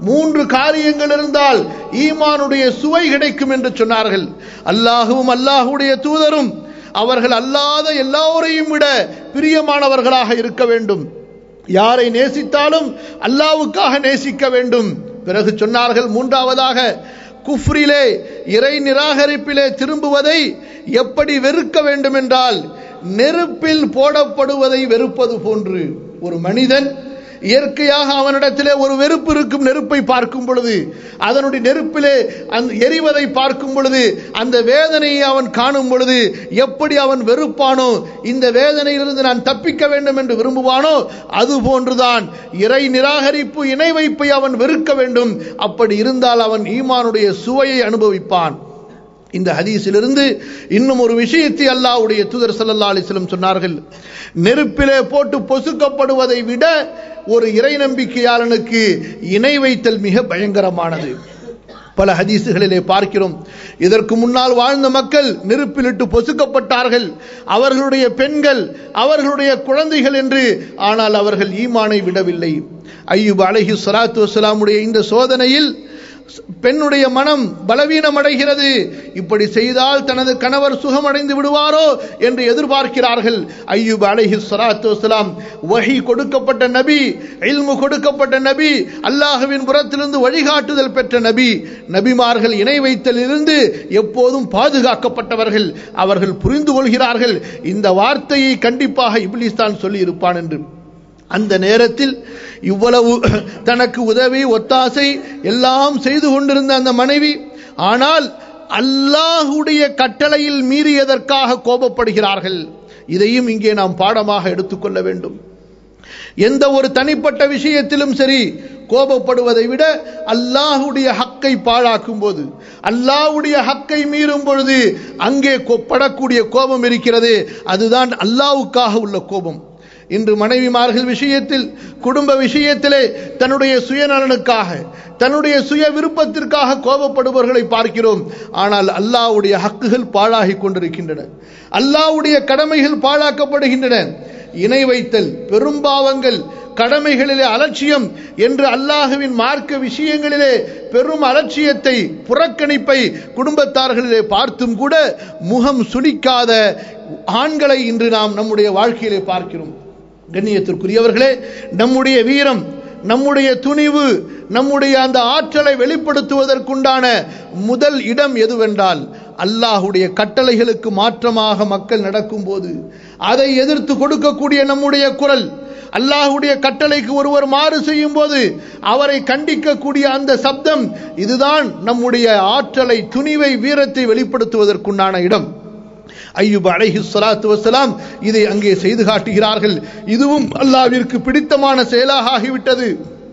3 காரியங்கள் இருந்தால் ஈமானுடைய சுவை கிடைக்கும் என்று சொன்னார்கள். அல்லாஹ்வும் அல்லாஹ்வுடைய தூதரும் அவர்கள் அல்லாத எல்லோரையும் விட பிரியமானவர்களாக இருக்க வேண்டும். யாரை நேசித்தாலும் அல்லாஹ்வுக்காக நேசிக்க வேண்டும். பிறகு சொன்னார்கள், 3ஆவதாக குஃப்ரிலே, இறை நிராகரிப்பிலே திரும்புவதை எப்படி வெறுக்க வேண்டும் என்றால் நெருப்பில் போடப்படுவதை வெறுப்பது போன்று. ஒரு மனிதன் இயற்கையாக அவனிடத்திலே ஒரு வெறுப்பு இருக்கும். நெருப்பை பார்க்கும் பொழுது, அதனுடைய நெருப்பிலே எரிவதை பார்க்கும் பொழுது, அந்த வேதனையை அவன் காணும் பொழுது எப்படி அவன் வெறுப்பானோ, இந்த வேதனையிலிருந்து நான் தப்பிக்க வேண்டும் என்று விரும்புவானோ, அது போன்றுதான் இறை நிராகரிப்பு, இணை வைப்பை அவன் வெறுக்க வேண்டும். அப்படி இருந்தால் அவன் ஈமானுடைய சுவையை அனுபவிப்பான். இந்த ஹதீஸிலிருந்து இன்னும் ஒரு விஷயத்தை அல்லாஹ்வுடைய தூதர் ஸல்லல்லாஹு அலைஹி வஸல்லம் சொன்னார்கள், நெருப்பிலே போட்டு பொசுக்கப்படுவதை விட ஒரு இறை நம்பிக்கையாளனுக்கு இணை வைத்தல் மிக பயங்கரமானது. பல ஹதீசுகளிலே பார்க்கிறோம், இதற்கு முன்னால் வாழ்ந்த மக்கள் நெருப்பிலிட்டு பொசுக்கப்பட்டார்கள், அவர்களுடைய பெண்கள், அவர்களுடைய குழந்தைகள் என்று. ஆனால் அவர்கள் ஈமானை விடவில்லை. அய்யூப் அலைஹிஸ்ஸலாத்து வஸ்ஸலாமுடைய இந்த சோதனையில் பெண்ணுடைய மனம் பலவீனம் அடைகிறது. இப்படி செய்தால் தனது கணவர் சுகமடைந்து விடுவாரோ என்று எதிர்பார்க்கிறார்கள். அய்யூப் அலைஹிஸ்ஸலாத்து வஸ்ஸலாம் வஹி கொடுக்கப்பட்ட நபி, இல்மு கொடுக்கப்பட்ட நபி, அல்லாஹ்வின் புறத்திலிருந்து வழிகாட்டுதல் பெற்ற நபி. நபிமார்கள் இணை வைத்தலிலிருந்து எப்போதும் பாதுகாக்கப்பட்டவர்கள். அவர்கள் புரிந்து கொள்கிறார்கள், இந்த வார்த்தையை கண்டிப்பாக இப்லீஸ் தான் சொல்லி இருப்பான் என்று. அந்த நேரத்தில் இவ்வளவு தனக்கு உதவி, ஒத்தாசை எல்லாம் செய்து கொண்டிருந்த அந்த மனைவி, ஆனால் அல்லாஹ்வுடைய கட்டளையில் மீறியதற்காக கோபப்படுகிறார்கள். இதையும் இங்கே நாம் பாடமாக எடுத்துக்கொள்ள வேண்டும். எந்த ஒரு தனிப்பட்ட விஷயத்திலும் சரி, கோபப்படுவதை விட அல்லாஹ்வுடைய ஹக்கை பாழாக்கும் போது, அல்லாஹ்வுடைய ஹக்கை மீறும் பொழுது அங்கே படக்கூடிய கோபம் இருக்கிறது, அதுதான் அல்லாஹ்வுக்காக உள்ள கோபம். இன்று மனைவிமார்கள் விஷயத்தில், குடும்ப விஷயத்திலே தன்னுடைய சுயநலனுக்காக, தன்னுடைய சுய விருப்பத்திற்காக கோபப்படுபவர்களை பார்க்கிறோம். ஆனால் அல்லாஹ்வுடைய ஹக்குகள் பாழாகி கொண்டிருக்கின்றன, அல்லாஹ்வுடைய கடமைகள் பாழாக்கப்படுகின்றன. இணை வைத்தல், பெரும்பாவங்கள், கடமைகளிலே அலட்சியம் என்று அல்லாஹ்வின் மார்க்க விஷயங்களிலே பெரும் அலட்சியத்தை, புறக்கணிப்பை குடும்பத்தார்களிலே பார்த்தும் கூட முகம் சுளிக்காத ஆண்களை இன்று நாம் நம்முடைய வாழ்க்கையிலே பார்க்கிறோம். கண்ணியத்திற்குரியவர்களே, நம்முடைய வீரம், நம்முடைய துணிவு, நம்முடைய அந்த ஆற்றலை வெளிப்படுத்துவதற்குண்டான முதல் இடம் எதுவென்றால், அல்லாஹுடைய கட்டளைகளுக்கு மாற்றமாக மக்கள் நடக்கும்போது அதை எதிர்த்து கொடுக்கக்கூடிய நம்முடைய குரல், அல்லாஹுடைய கட்டளைக்கு ஒருவர் மாறு செய்யும் போது அவரை கண்டிக்கக்கூடிய அந்த சப்தம், இதுதான் நம்முடைய ஆற்றலை, துணிவை, வீரத்தை வெளிப்படுத்துவதற்குண்டான இடம். அய்யூப் அலைஹிஸ்ஸலாத்து வஸ்ஸலாம் இதை அங்கே செய்து காட்டுகிறார்கள். இதுவும் அல்லாஹ்விற்கு பிடித்தமான செயலாக ஆகிவிட்டது.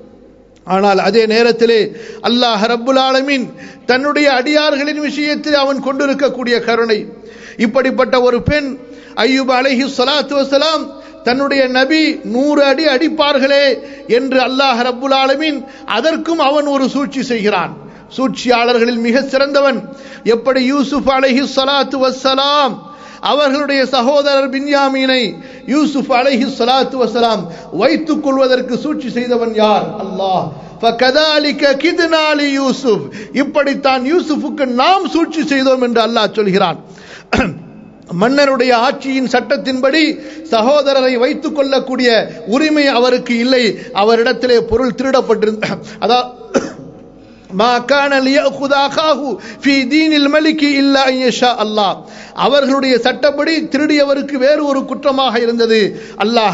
ஆனால் அதே நேரத்திலே அல்லாஹ் ரப்புல் ஆலமீன் தன்னுடைய அடியார்களின் விஷயத்தில் அவன் கொண்டிருக்கக்கூடிய கருணை, இப்படிப்பட்ட ஒரு பெண் அய்யூப் அலைஹிஸ்ஸலாத்து வஸ்ஸலாம் தன்னுடைய நபி 100 அடி அடிப்பார்களே என்று அல்லாஹ் ரப்புல் ஆலமீன் அதற்கும் அவன் ஒரு சூழ்ச்சி செய்கிறான். சூழ்ச்சியாளர்களில் மிக சிறந்தவன். எப்படி யூசுப் அலைஹிஸ்ஸலாத்து வஸ்ஸலாம் அவர்களுடைய சகோதரர் பின்யாமீனை யூசுப் அலைஹிஸ்ஸலாத்து வஸ்ஸலாம் வைத்துக் கொள்வதற்கு சூழ்ச்சி செய்தவன் யார்? அல்லாஹ். فَكَذَلِكَ كِدْنَا لِيُوسُفَ, இப்படித்தான் யூசுஃபுக்கு நாம் சூழ்ச்சி செய்தோம் என்று அல்லாஹ் சொல்கிறான். மன்னருடைய ஆட்சியின் சட்டத்தின்படி சகோதரரை வைத்துக் கொள்ளக்கூடிய உரிமை அவருக்கு இல்லை. அவரிடத்திலே பொருள் திருடப்பட்டிருந்த, அதாவது மா கான லியஅகுத அகாஹு ஃபீ தீனில் மலிகி இல்லா அன் யஷா அல்லாஹ், அவர்களுடைய சட்டப்படி திருடியவருக்கு வேறு ஒரு குற்றமாக இருந்தது. அல்லாஹ்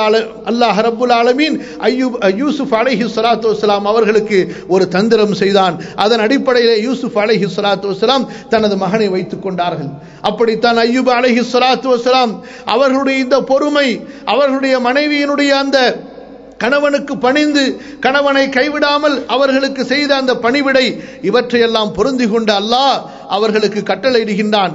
ரப்புல் ஆலமீன் யூசுப் அலைஹிஸ்ஸலாத்து வஸ்ஸலாம் அவர்களுக்கு ஒரு தந்திரம் செய்தான். அதன் அடிப்படையிலே யூசுப் அலைஹிஸ்ஸலாத்து வஸ்ஸலாம் தனது மகனை வைத்துக் கொண்டார்கள். அப்படித்தான் அய்யூப் அலைஹிஸ்ஸலாத்து வஸ்ஸலாம் அவர்களுடைய இந்த பொறுமை, அவர்களுடைய மனைவியினுடைய அந்த கணவனுக்கு பணிந்து கணவனை கைவிடாமல் அவர்களுக்கு செய்த அந்த பணிவிடை, இவற்றையெல்லாம் பொருந்தி கொண்ட அல்லாஹ் அவர்களுக்கு கட்டளையிடுகின்றான்.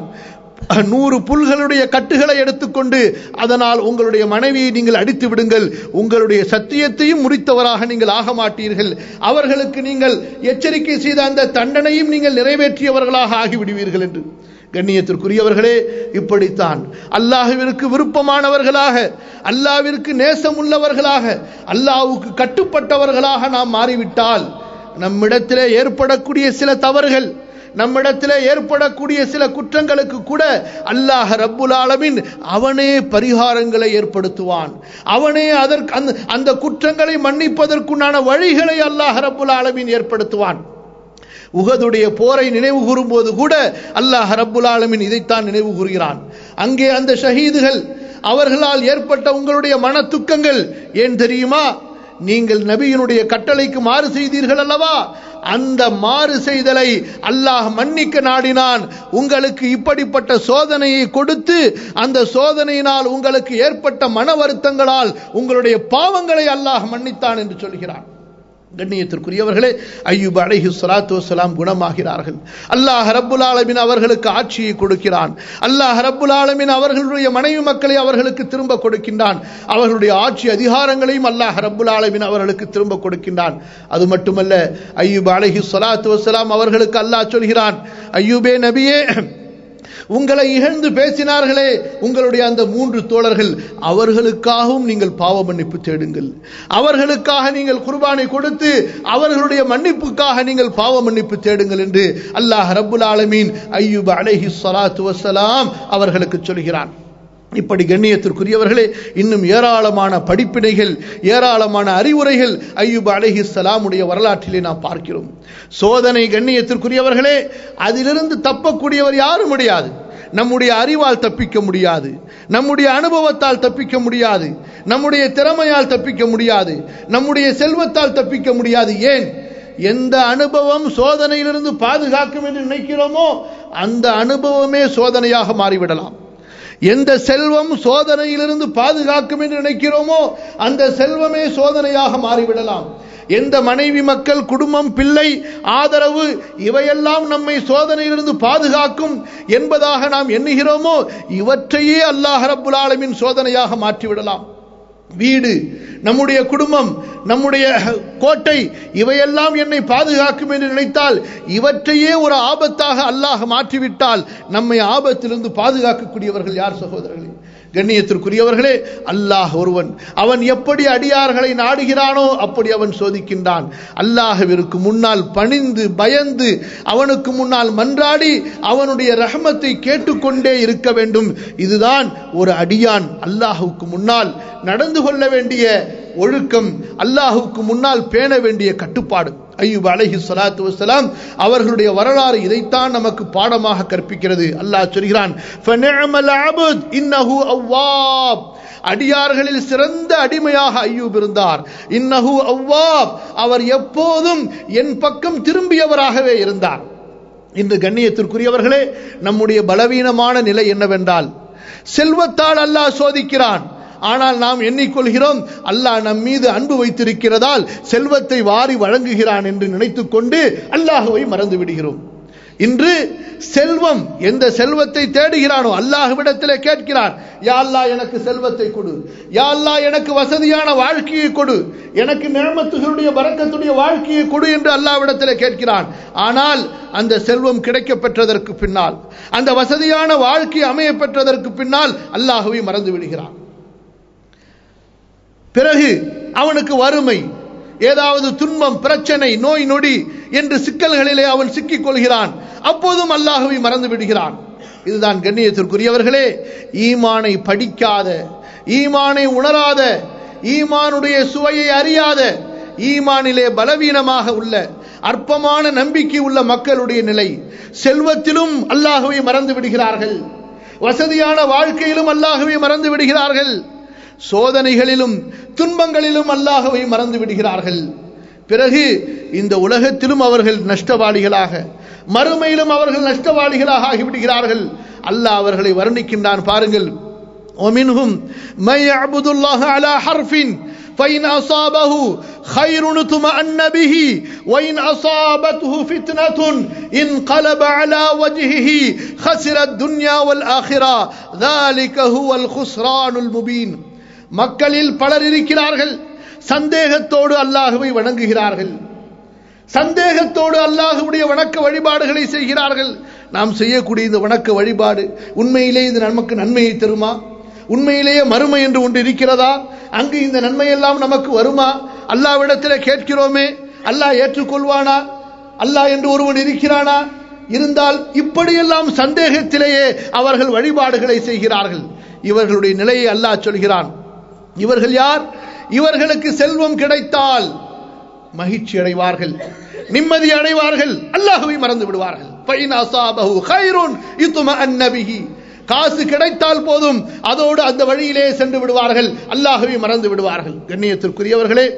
100 புல்களுடைய கட்டுகளை எடுத்துக்கொண்டு அதனால் உங்களுடைய மனைவியை நீங்கள் அடித்து விடுங்கள், உங்களுடைய சத்தியத்தையும் முறித்தவராக நீங்கள் ஆக மாட்டீர்கள், அவர்களுக்கு நீங்கள் எச்சரிக்கை செய்த அந்த தண்டனையும் நீங்கள் நிறைவேற்றியவர்களாக ஆகிவிடுவீர்கள் என்று. கண்ணியத்திற்குரியவர்களே, இப்படித்தான் அல்லாஹ்விற்கு விருப்பமானவர்களாக, அல்லாஹ்விற்கு நேசம் உள்ளவர்களாக, அல்லாஹ்வுக்கு கட்டுப்பட்டவர்களாக நாம் மாறிவிட்டால் நம்மிடத்திலே ஏற்படக்கூடிய சில தவறுகள், நம்மிடத்திலே ஏற்படக்கூடிய சில குற்றங்களுக்கு கூட அல்லாஹ் ரப்புல் ஆலமீன் அவனே பரிகாரங்களை ஏற்படுத்துவான். அவனே அந்த குற்றங்களை மன்னிப்பதற்குண்டான வழிகளை அல்லாஹ் ரப்புல் ஆலமீன் ஏற்படுத்துவான். உஹதுடைய போரை நினைவு கூறும்போது கூட அல்லாஹ் ரப்புல் ஆலமீன் இதைத்தான் நினைவு கூறுகிறான். அங்கே அந்த ஷஹீதுகள், அவர்களால் ஏற்பட்ட உங்களுடைய மன துக்கங்கள் ஏன் தெரியுமா? நீங்கள் நபியினுடைய கட்டளைக்கு மாறு செய்தீர்கள் அல்லவா? அந்த மாறு செய்தலை அல்லாஹ் மன்னிக்க நாடினான். உங்களுக்கு இப்படிப்பட்ட சோதனையை கொடுத்து அந்த சோதனையினால் உங்களுக்கு ஏற்பட்ட மன வருத்தங்களால் உங்களுடைய பாவங்களை அல்லாஹ் மன்னித்தான் என்று சொல்கிறான். கண்ணியத்திற்குரியவர்களே, அய்யூப் அலைஹிஸ்ஸலாத்து வஸ்ஸலாம் குணமாகிறார்கள். அல்லாஹ் ரப்புல் ஆலமீன் அவர்களுக்கு ஆட்சியை கொடுக்கிறான். அல்லாஹ் ரப்புல் ஆலமீன் அவர்களுடைய மனைவி மக்களை அவர்களுக்கு திரும்ப கொடுக்கின்றான். அவர்களுடைய ஆட்சி அதிகாரங்களையும் அல்லாஹ் ரப்புல் ஆலமீன் அவர்களுக்கு திரும்ப கொடுக்கின்றான். அது மட்டுமல்ல, அய்யூப் அலைஹிஸ்ஸலாத்து வஸ்ஸலாம் அவர்களுக்கு அல்லாஹ் சொல்கிறான், அய்யூபே நபியே, உங்களை இகழ்ந்து பேசினார்களே உங்களுடைய அந்த 3 தோழர்கள், அவர்களுக்காகவும் நீங்கள் பாவ மன்னிப்பு தேடுங்கள், அவர்களுக்காக நீங்கள் குர்பானை கொடுத்து அவர்களுடைய மன்னிப்புக்காக நீங்கள் பாவ மன்னிப்பு தேடுங்கள் என்று அல்லாஹ் ரப்புல் ஆலமீன் அய்யூப் அலைஹிஸ்ஸலாத்து வஸ்ஸலாம் அவர்களுக்கு சொல்கிறான். இப்படி கண்ணியத்திற்குரியவர்களே, இன்னும் ஏராளமான படிப்பினைகள், ஏராளமான அறிவுரைகள் அய்யூப் அலைஹிஸ்ஸலாமுடைய வரலாற்றிலே நாம் பார்க்கிறோம். சோதனை, கண்ணியத்திற்குரியவர்களே, அதிலிருந்து தப்பக்கூடியவர் யாரும் முடியாது. நம்முடைய அறிவால் தப்பிக்க முடியாது, நம்முடைய அனுபவத்தால் தப்பிக்க முடியாது, நம்முடைய திறமையால் தப்பிக்க முடியாது, நம்முடைய செல்வத்தால் தப்பிக்க முடியாது. ஏன்? எந்த அனுபவம் சோதனையிலிருந்து பாதுகாக்கும் என்று நினைக்கிறோமோ அந்த அனுபவமே சோதனையாக மாறிவிடலாம். எந்த செல்வம் சோதனையிலிருந்து பாதுகாக்கும் என்று நினைக்கிறோமோ அந்த செல்வமே சோதனையாக மாறிவிடலாம். எந்த மனைவி மக்கள், குடும்பம், பிள்ளை, ஆதரவு, இவையெல்லாம் நம்மை சோதனையிலிருந்து பாதுகாக்கும் என்பதாக நாம் எண்ணுகிறோமோ இவற்றையே அல்லாஹ் ரப்புல் ஆலமீன் சோதனையாக மாற்றிவிடலாம். வீடு, நம்முடைய குடும்பம், நம்முடைய கோட்டை, இவையெல்லாம் என்னை பாதுகாக்கும் என்று நினைத்தால் இவற்றையே ஒரு ஆபத்தாக அல்லாஹ் மாற்றிவிட்டால் நம்மை ஆபத்திலிருந்து பாதுகாக்கக்கூடியவர்கள் யார் சகோதரர்களே? கண்ணியத்திற்குரியவர்களே, அல்லாஹ் ஒருவன். அவன் எப்படி அடியார்களை நாடுகிறானோ அப்படி அவன் சோதிக்கின்றான். அல்லாஹ்விற்கு முன்னால் பணிந்து பயந்து அவனுக்கு முன்னால் மன்றாடி அவனுடைய ரஹ்மத்தை கேட்டுக்கொண்டே இருக்க வேண்டும். இதுதான் ஒரு அடியான் அல்லாஹ்வுக்கு முன்னால் நடந்து கொள்ள வேண்டிய ஒழுக்கம், அல்லாஹ்வுக்கு முன்னால் பேண வேண்டிய கட்டுப்பாடு. அய்யூப் அலைஹிஸ்ஸலாத்து வஸ்ஸலாம் அவர்களுடைய வரலாறு இதைத்தான் நமக்கு பாடமாக கற்பிக்கிறது. அல்லாஹ் சொல்கிறான், ஃபனிஅமல் அப்த் இன்னஹு அவ்வாப். அடியார்களில் சிறந்த அடிமையாக அய்யூப் இருந்தார். இன்னஹு அவ்வாப், அவர் எப்போதும் என் பக்கம் திரும்பியவராகவே இருந்தார். இன்று கண்ணியத்திற்குரியவர்களே, நம்முடைய பலவீனமான நிலை என்னவென்றால், செல்வத்தால் அல்லாஹ் சோதிக்கிறான். ஆனால் நாம் எண்ணிக்கொள்கிறோம் அல்லாஹ் நம் மீது அன்பு வைத்திருக்கிறதால் செல்வத்தை வாரி வழங்குகிறான் என்று நினைத்துக் கொண்டு அல்லாஹ்வை மறந்து விடுகிறோம். இன்று செல்வம், எந்த செல்வத்தை தேடுகிறானோ அல்லாஹ்விடத்திலே கேட்கிறான், யா அல்லாஹ் எனக்கு செல்வத்தை கொடு, யா அல்லாஹ் எனக்கு வசதியான வாழ்க்கையை கொடு, எனக்கு நிஅமத்துகளுடைய பரக்கத்துடைய வாழ்க்கையை கொடு என்று அல்லாஹ்விடத்திலே கேட்கிறான். ஆனால் அந்த செல்வம் கிடைக்க பெற்றதற்கு பின்னால், அந்த வசதியான வாழ்க்கை அமைய பெற்றதற்கு பின்னால் அல்லாஹ்வை மறந்து விடுகிறான். பிறகு அவனுக்கு வறுமை, ஏதாவது துன்பம், பிரச்சனை, நோய் நொடி என்று சிக்கல்களிலே அவன் சிக்கிக் கொள்கிறான். அப்போதும் அல்லாஹ்வை மறந்து விடுகிறான். இதுதான் கண்ணியத்திற்குரியவர்களே, ஈமானை படிக்காத, ஈமானை உணராத, ஈமானுடைய சுவையை அறியாத, ஈமானிலே பலவீனமாக உள்ள, அற்பமான நம்பிக்கை உள்ள மக்களுடைய நிலை. செல்வத்திலும் அல்லாஹ்வை மறந்து விடுகிறார்கள், வசதியான வாழ்க்கையிலும் அல்லாஹ்வை மறந்து விடுகிறார்கள், சோதனைகளிலும் துன்பங்களிலும் அல்லாஹ்வை மறந்து விடுகிறார்கள். பிறகு இந்த உலகத்திலும் அவர்கள் நஷ்டவாளிகளாக, மறுமையிலும் அவர்கள் நஷ்டவாளிகளாக ஆகிவிடுகிறார்கள். அல்லாஹ் அவர்களை வர்ணிக்கின்றான், பாருங்கள். وَمِنْهُمْ مَن يَعْبُدُ اللَّهَ عَلَى حَرْفٍ فَإِنْ أَصَابَهُ خَيْرٌ اطْمَأَنَّ بِهِ وَإِنْ أَصَابَتْهُ فِتْنَةٌ انقلب على وجهه خسر الدنيا والآخرة ذلك هو الخسران المبين. மக்களில் பலர் இருக்கிறார்கள், சந்தேகத்தோடு அல்லாஹ்வை வணங்குகிறார்கள், சந்தேகத்தோடு அல்லாஹ்வுடைய வணக்க வழிபாடுகளை செய்கிறார்கள். நாம் செய்யக்கூடிய இந்த வணக்க வழிபாடு உண்மையிலே இது நமக்கு நன்மையை தருமா? உண்மையிலேயே மறுமை என்று ஒன்று இருக்கிறதா? அங்கு இந்த நன்மையெல்லாம் நமக்கு வருமா? அல்லாஹ்விடத்தில் கேட்கிறோமே, அல்லாஹ் ஏற்றுக்கொள்வானா? அல்லாஹ் என்று ஒருவன் இருக்கிறானா? இருந்தால் இப்படியெல்லாம் சந்தேகத்திலேயே அவர்கள் வழிபாடுகளை செய்கிறார்கள். இவர்களுடைய நிலையை அல்லாஹ் சொல்கிறான். இவர்கள் யார்? இவர்களுக்கு செல்வம் கிடைத்தால் மகிழ்ச்சி அடைவார்கள், நிம்மதி அடைவார்கள், அல்லாஹ்வை மறந்து விடுவார்கள். ஃபைன் அஸாபஹு கைருன் இத்மஅன்ன பிஹி. காசு கிடைத்தால் போதும், அதோடு அந்த வழியிலே சென்று விடுவார்கள், அல்லாஹ்வை மறந்து விடுவார்கள். கண்ணியத்திற்குரியவர்களே,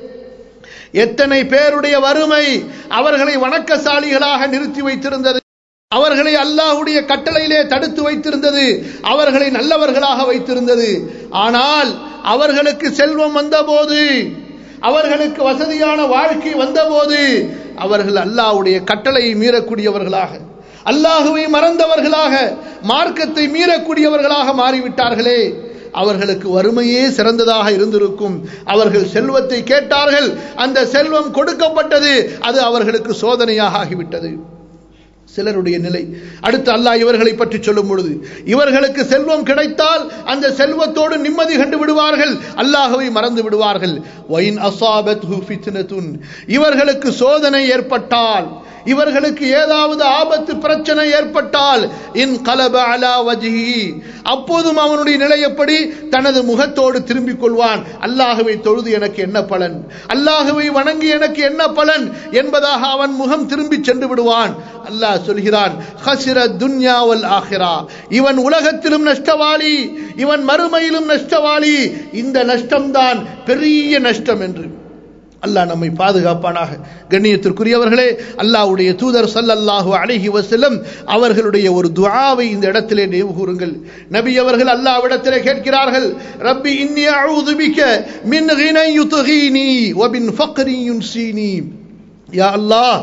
எத்தனை பேருடைய வறுமை அவர்களை வணக்கசாலிகளாக நிறுத்தி வைத்திருந்தது, அவர்களை அல்லாஹ்வுடைய கட்டளையிலே தடுத்து வைத்திருந்தது, அவர்களை நல்லவர்களாக வைத்திருந்தது. ஆனால் அவர்களுக்கு செல்வம் வந்தபோது, அவர்களுக்கு வசதியான வாழ்க்கை வந்தபோது அவர்கள் அல்லாஹ்வுடைய கட்டளையை மீறக்கூடியவர்களாக, அல்லாஹ்வை மறந்தவர்களாக, மார்க்கத்தை மீறக்கூடியவர்களாக மாறிவிட்டார்களே. அவர்களுக்கு வறுமையே சிறந்ததாக இருந்திருக்கும். அவர்கள் செல்வத்தை கேட்டார்கள், அந்த செல்வம் கொடுக்கப்பட்டது, அது அவர்களுக்கு சோதனையாக ஆகிவிட்டது. சிலருடைய நிலை அடுத்து அல்லாஹ் இவர்களை பற்றி சொல்லும் பொழுது, இவர்களுக்கு செல்வம் கிடைத்தால் அந்த செல்வத்தோடு நிம்மதி கண்டு விடுவார்கள், அல்லாஹ்வை மறந்து விடுவார்கள். வைன் அஸாபத்ஹு ஃபித்னத்துன், இவர்களுக்கு சோதனை ஏற்பட்டால், இவர்களுக்கு ஏதாவது ஆபத்து பிரச்சனை ஏற்பட்டால், இன் கலப அலா வஜ்ஹி, அப்போதும் அவனுடைய நிலை எப்படி? தனது முகத்தோடு திரும்பிக் கொள்வான். அல்லாஹ்வை தொழுது எனக்கு என்ன பலன், அல்லாஹ்வை வணங்கி எனக்கு என்ன பலன் என்பதாக அவன் முகம் திரும்பி சென்று விடுவான். அல்லாஹ் சொல்கிறான், ஹஸிர துன்யா வல் ஆখিরা, இவன் உலகத்திலும் நஷ்டவாளி, இவன் மறுமையிலும் நஷ்டவாளி. இந்த நஷ்டம்தான் பெரிய நஷ்டம் என்று அல்லாஹ் நம்மை பாதுகாப்பானாக. கண்ணியத்திற்குரியவர்களே, அல்லாஹ்வுடைய தூதர் ஸல்லல்லாஹு அலைஹி வஸல்லம் அவர்களுடைய ஒரு துஆவை இந்த இடத்திலே நினைவு கூறுங்கள். நபி அவர்கள் அல்லாஹ்விடத்திலே கேட்கிறார்கள், ரப்பி இன்னி அஊது பிக மின் கினன் யுத்கீனி வ மின் ஃபக்ரின் யுன்சீனி. யா அல்லாஹ்,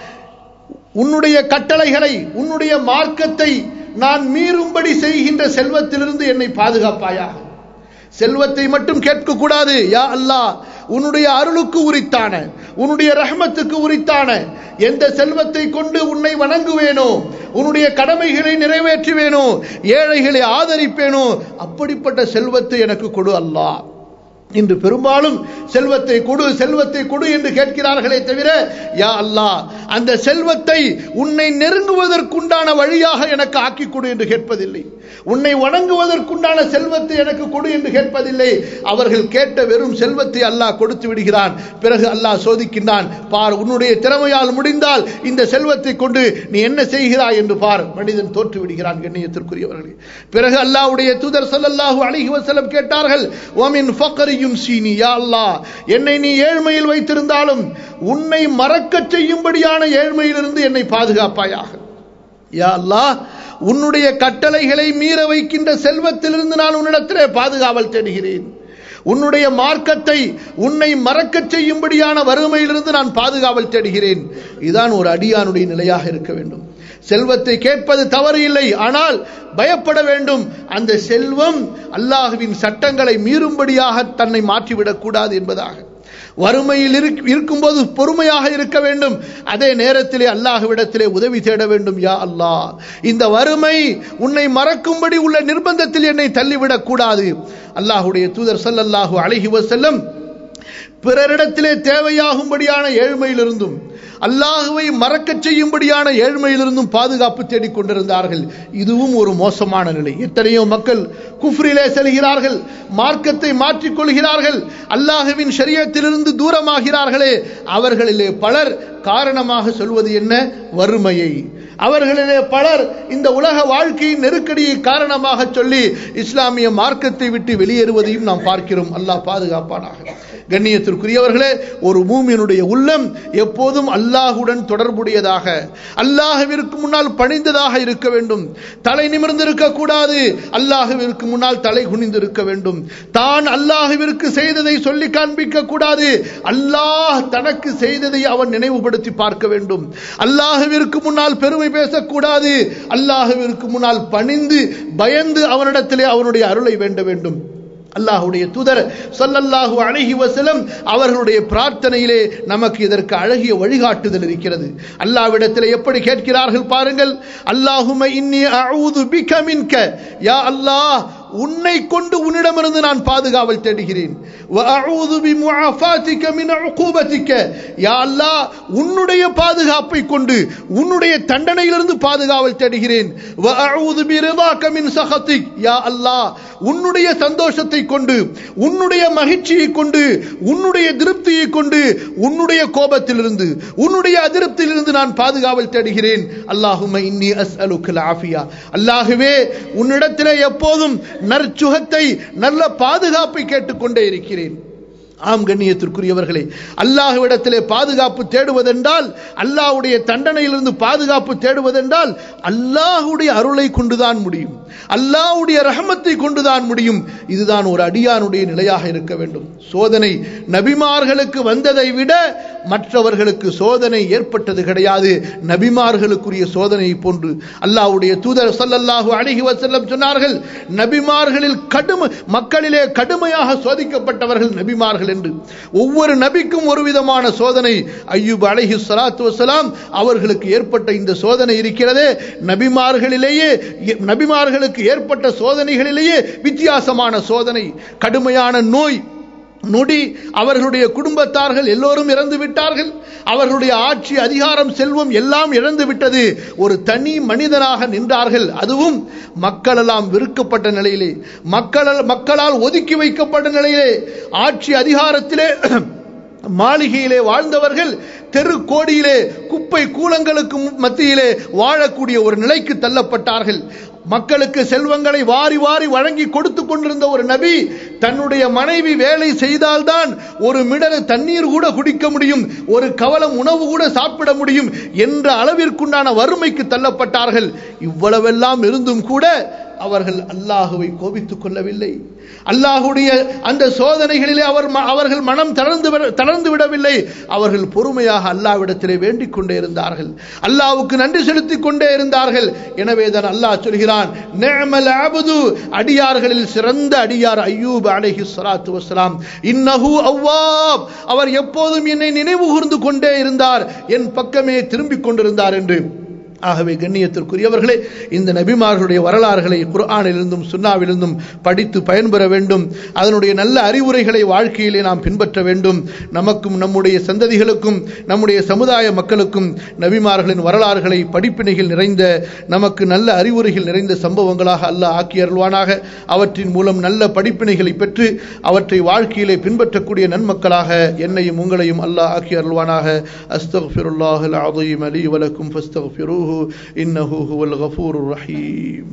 உன்னுடைய கட்டளைகளை, உன்னுடைய மார்க்கத்தை நான் மீறும்படி செய்கின்ற செல்வத்திலிருந்து என்னை பாதுகாப்பாயாக. செல்வத்தை மட்டும் கேட்க கூடாது. யா அல்லாஹ், உன்னுடைய அருளுக்கு உரித்தான, உன்னுடைய ரஹ்மத்துக்கு உரித்தான எந்த செல்வத்தை கொண்டு உன்னை வணங்குவேனோ, உன்னுடைய கடமைகளை நிறைவேற்றுவேனோ, ஏழைகளை ஆதரிப்பேனோ, அப்படிப்பட்ட செல்வத்தை எனக்கு கொடு அல்லாஹ். இன்று பெரும்பாலும் செல்வத்தை கொடு செல்வத்தை கொடு என்று கேட்கிறார்களே தவிர, யா அல்லாஹ் அந்த செல்வத்தை உன்னை நெருங்குவதற்குண்டான வழியாக எனக்கு ஆக்கி கொடு என்று கேட்பதில்லை. உன்னை வணங்குவதற்குண்டான செல்வத்தை எனக்கு கொடு என்று கேட்பதில்லை. அவர்கள் கேட்ட வெறும் செல்வத்தை அல்லாஹ் கொடுத்து விடுகிறான். பிறகு அல்லாஹ் சோதிக்கின்றான். பார், உன்னுடைய திறமையால் முடிந்தால் இந்த செல்வத்தை கொண்டு நீ என்ன செய்கிறாய் என்று பார். மனிதன் தோற்று விடுகிறான். கண்ணியத்திற்குரியவர்களே, பிறகு அல்லாஹ்வுடைய தூதர் ஸல்லல்லாஹு அலைஹி வஸல்லம் கேட்டார்கள், வமின் ஃபக்ரியும் சீனி, யா அல்லாஹ் என்னை நீ ஏழ்மையில் வைத்திருந்தாலும் உன்னை மறக்கச் செய்யும்படியான ஏழ்மையிலிருந்து என்னை பாதுகாப்பாயாக. யா அல்லாஹ் உன்னுடைய கட்டளைகளை மீற வைக்கின்ற செல்வத்திலிருந்து நான் உன்னிடத்திலே பாதுகாவல் தேடுகிறேன். உன்னுடைய மார்க்கத்தை உன்னை மறக்கச் செய்யும்படியான வறுமையிலிருந்து நான் பாதுகாவல் தேடுகிறேன். இதுதான் ஒரு அடியானுடைய நிலையாக இருக்க வேண்டும். செல்வத்தை கேட்பது தவறு இல்லை, ஆனால் பயப்பட வேண்டும். அந்த செல்வம் அல்லாஹ்வின் சட்டங்களை மீறும்படியாக தன்னை மாற்றிவிடக் கூடாது என்பதாக. வறுமையில் இருக்கும்போது பொறுமையாக இருக்க வேண்டும். அதே நேரத்திலே அல்லாஹ்விடத்திலே உதவி தேட வேண்டும். யா அல்லாஹ் இந்த வறுமை உன்னை மறக்கும்படி உள்ள நிர்பந்தத்தில் என்னை தள்ளிவிடக் கூடாது. அல்லாஹ்வுடைய தூதர் ஸல்லல்லாஹு அலைஹி வஸல்லம் பிறரிடத்திலே தேவையாகும்படியான ஏழ்மையிலிருந்தும் அல்லாஹுவை மறக்கச் செய்யும்படியான ஏழ்மையிலிருந்தும் பாதுகாப்பு தேடிக் கொண்டிருந்தார்கள். இதுவும் ஒரு மோசமான நிலை. எத்தனையோ மக்கள் குஃப்ரிலே செல்கிறார்கள், மார்க்கத்தை மாற்றிக்கொள்கிறார்கள், அல்லாஹுவின் ஷரியத்திலிருந்து தூரமாகிறார்களே. அவர்களிலே பலர் காரணமாக சொல்வது என்ன? வறுமையை. அவர்களிலே பலர் இந்த உலக வாழ்க்கையின் நெருக்கடியை காரணமாக சொல்லி இஸ்லாமிய மார்க்கத்தை விட்டு வெளியேறுவதையும் நாம் பார்க்கிறோம். அல்லாஹ் பாதுகாப்பானாக. கண்ணியத்திற்குரியவர்களே, ஒரு மூமினுடைய உள்ளம் எப்போதும் அல்லாஹுடன் தொடர்புடையதாக, அல்லாஹுவிற்கு முன்னால் பணிந்ததாக இருக்க வேண்டும். தலை நிமிர்ந்திருக்க கூடாது, அல்லாஹுவிற்கு முன்னால் தலை குனிந்திருக்க வேண்டும். தான் அல்லாஹுவிற்கு செய்ததை சொல்லி காண்பிக்க கூடாது, அல்லாஹ் தனக்கு செய்ததை அவன் நினைவுபடுத்தி பார்க்க வேண்டும். அல்லாஹுவிற்கு முன்னால் பெருமை பேசக்கூடாது, அல்லாஹுவிற்கு முன்னால் பணிந்து பயந்து அவனிடத்திலே அவனுடைய அருளை வேண்ட வேண்டும். அல்லாஹ்வுடைய தூதர் ஸல்லல்லாஹு அலைஹி வஸல்லம் அவர்களுடைய பிரார்த்தனையிலே நமக்கு இதற்கு அழகிய வழிகாட்டுதல் இருக்கிறது. அல்லாஹ்விடத்திலே எப்படி கேட்கிறார்கள் பாருங்கள். அல்லாஹும்ம இன்னி அஊது பிக மின்க, யா அல்லாஹ் உன்னை கொண்டு உன்னிடமிருந்து நான் பாதுகாவல் தேடுகிறேன். வ அஊது பிமுஆஃபாதிக மின் உகூபதிக, யா அல்லாஹ் உன்னுடைய பாதுகாப்பை கொண்டு உன்னுடைய தண்டனையிலிருந்து பாதுகாவல் தேடுகிறேன். வ அஊது பிரிதாக மின் சகதிக், யா அல்லாஹ் உன்னுடைய சந்தோஷத்தை கொண்டு உன்னுடைய மகிழ்ச்சியை கொண்டு உன்னுடைய திருப்தியை கொண்டு உன்னுடைய கோபத்திலிருந்து உன்னுடைய அதிருப்தியிலிருந்து நான் பாதுகாவல் தேடுகிறேன். அல்லாஹும்ம இன்னி அஸ்அலுக்கல் ஆஃபியா, அல்லாஹ்வே உன்னிடத்திலே எப்போதும் நற்சுகத்தை நல்ல பாதுகாப்பை கேட்டுக்கொண்டே இருக்கிறேன். ஆம் கண்ணியத்திற்குரியவர்களே, அல்லாஹ்விடத்திலே பாதுகாப்பு தேடுவதென்றால், அல்லாஹ்வுடைய தண்டனையிலிருந்து பாதுகாப்பு தேடுவதென்றால் அல்லாஹ்வுடைய அருளை கொண்டுதான் முடியும், அல்லாஹ்வுடைய ரஹமத்தை கொண்டுதான் முடியும். இதுதான் ஒரு அடியானுடைய நிலையாக இருக்க வேண்டும். சோதனை நபிமார்களுக்கு வந்ததை விட மற்றவர்களுக்கு சோதனை ஏற்பட்டது கிடையாது. நபிமார்களுக்குரிய சோதனையை போன்று அல்லாஹ்வுடைய தூதர் ஸல்லல்லாஹு அலைஹி வஸல்லம் சொன்னார்கள், நபிமார்களில் மக்களிலே கடுமையாக சோதிக்கப்பட்டவர்கள் நபிமார்கள் என்று. ஒவ்வொரு நபிக்கும் ஒரு விதமான சோதனை. அய்யூப் அலைஹி ஸலாத்து வஸலாம் அவர்களுக்கு ஏற்பட்ட இந்த சோதனை இருக்கிறதே, நபிமார்களுக்கு ஏற்பட்ட சோதனைகளிலேயே வித்தியாசமான சோதனை. கடுமையான நோய் நொடி, அவர்களுடைய குடும்பத்தார்கள் எல்லோரும் இறந்து விட்டார்கள், அவர்களுடைய ஆட்சி அதிகாரம் செல்வம் எல்லாம் இழந்து விட்டது. ஒரு தனி மனிதனாக நின்றார்கள். அதுவும் மக்களெல்லாம் வெறுக்கப்பட்ட நிலையிலே, மக்களால் ஒதுக்கி வைக்கப்பட்ட நிலையிலே, ஆட்சி அதிகாரத்திலே மாளிகையிலே வாழ்ந்தவர்கள் தெரு கோடியிலே குப்பை கூலங்களுக்கு மத்தியிலே வாழக்கூடிய ஒரு நிலைக்கு தள்ளப்பட்டார்கள். மக்களுக்கு செல்வங்களை வாரி வாரி வழங்கி கொடுத்து கொண்டிருந்த ஒரு நபி தன்னுடைய மனைவி வேலை செய்தால்தான் ஒரு மிடறு தண்ணீர் கூட குடிக்க முடியும், ஒரு கவலம் உணவு கூட சாப்பிட முடியும் என்ற அளவிற்குண்டான வறுமைக்கு தள்ளப்பட்டார்கள். இவ்வளவெல்லாம் இருந்தும் கூட அவர்கள் அல்லாஹுவை கோபித்துக் கொள்ளவில்லை. அல்லாஹுடைய அந்த சோதனைகளிலே அவர்கள் மனம் தளர்ந்து விடவில்லை. அவர்கள் பொறுமையாக அல்லாஹ்விடத்திலே வேண்டிக் கொண்டே இருந்தார்கள், அல்லாஹ்வுக்கு நன்றி செலுத்திக் கொண்டே இருந்தார்கள். எனவேதான் அல்லாஹ் சொல்கிறான், நிஅமல் அப்து, அடியார்களில் சிறந்த அடியார் அய்யூப் அலைஹி ஸலாத்து வஸலாம். இன்னஹு அவ்வாப், அவர் எப்போதும் என்னை நினைவு கூர்ந்து கொண்டே இருந்தார், என் பக்கமே திரும்பிக் கொண்டிருந்தார் என்று ஆகவே கண்ணியத்திற்குரியவர்களே, இந்த நபிமார்களுடைய வரலாறுகளை குர்ஆனிலிருந்தும் சுன்னாவிலிருந்தும் படித்து பயன்பெற வேண்டும். அதனுடைய நல்ல அறிவுரைகளை வாழ்க்கையிலே நாம் பின்பற்ற வேண்டும். நமக்கும் நம்முடைய சந்ததிகளுக்கும் நம்முடைய சமுதாய மக்களுக்கும் நபிமார்களின் வரலாறுகளை படிப்பினைகள் நிறைந்த, நமக்கு நல்ல அறிவுரைகள் நிறைந்த சம்பவங்களாக அல்லாஹ் ஆக்கி அருள்வானாக. அவற்றின் மூலம் நல்ல படிப்பினைகளை பெற்று அவற்றை வாழ்க்கையிலே பின்பற்றக்கூடிய நன்மக்களாக என்னையும் உங்களையும் அல்லாஹ் ஆக்கி அருள்வானாக. அஸ்தக்ஃபிருல்லாஹல் அஸீம் லீ வ லக்கும் ஃபஸ்தக்ஃபிரூஹு இன்னஹு ஹுவல் கஃபூருர் ரஹீம்.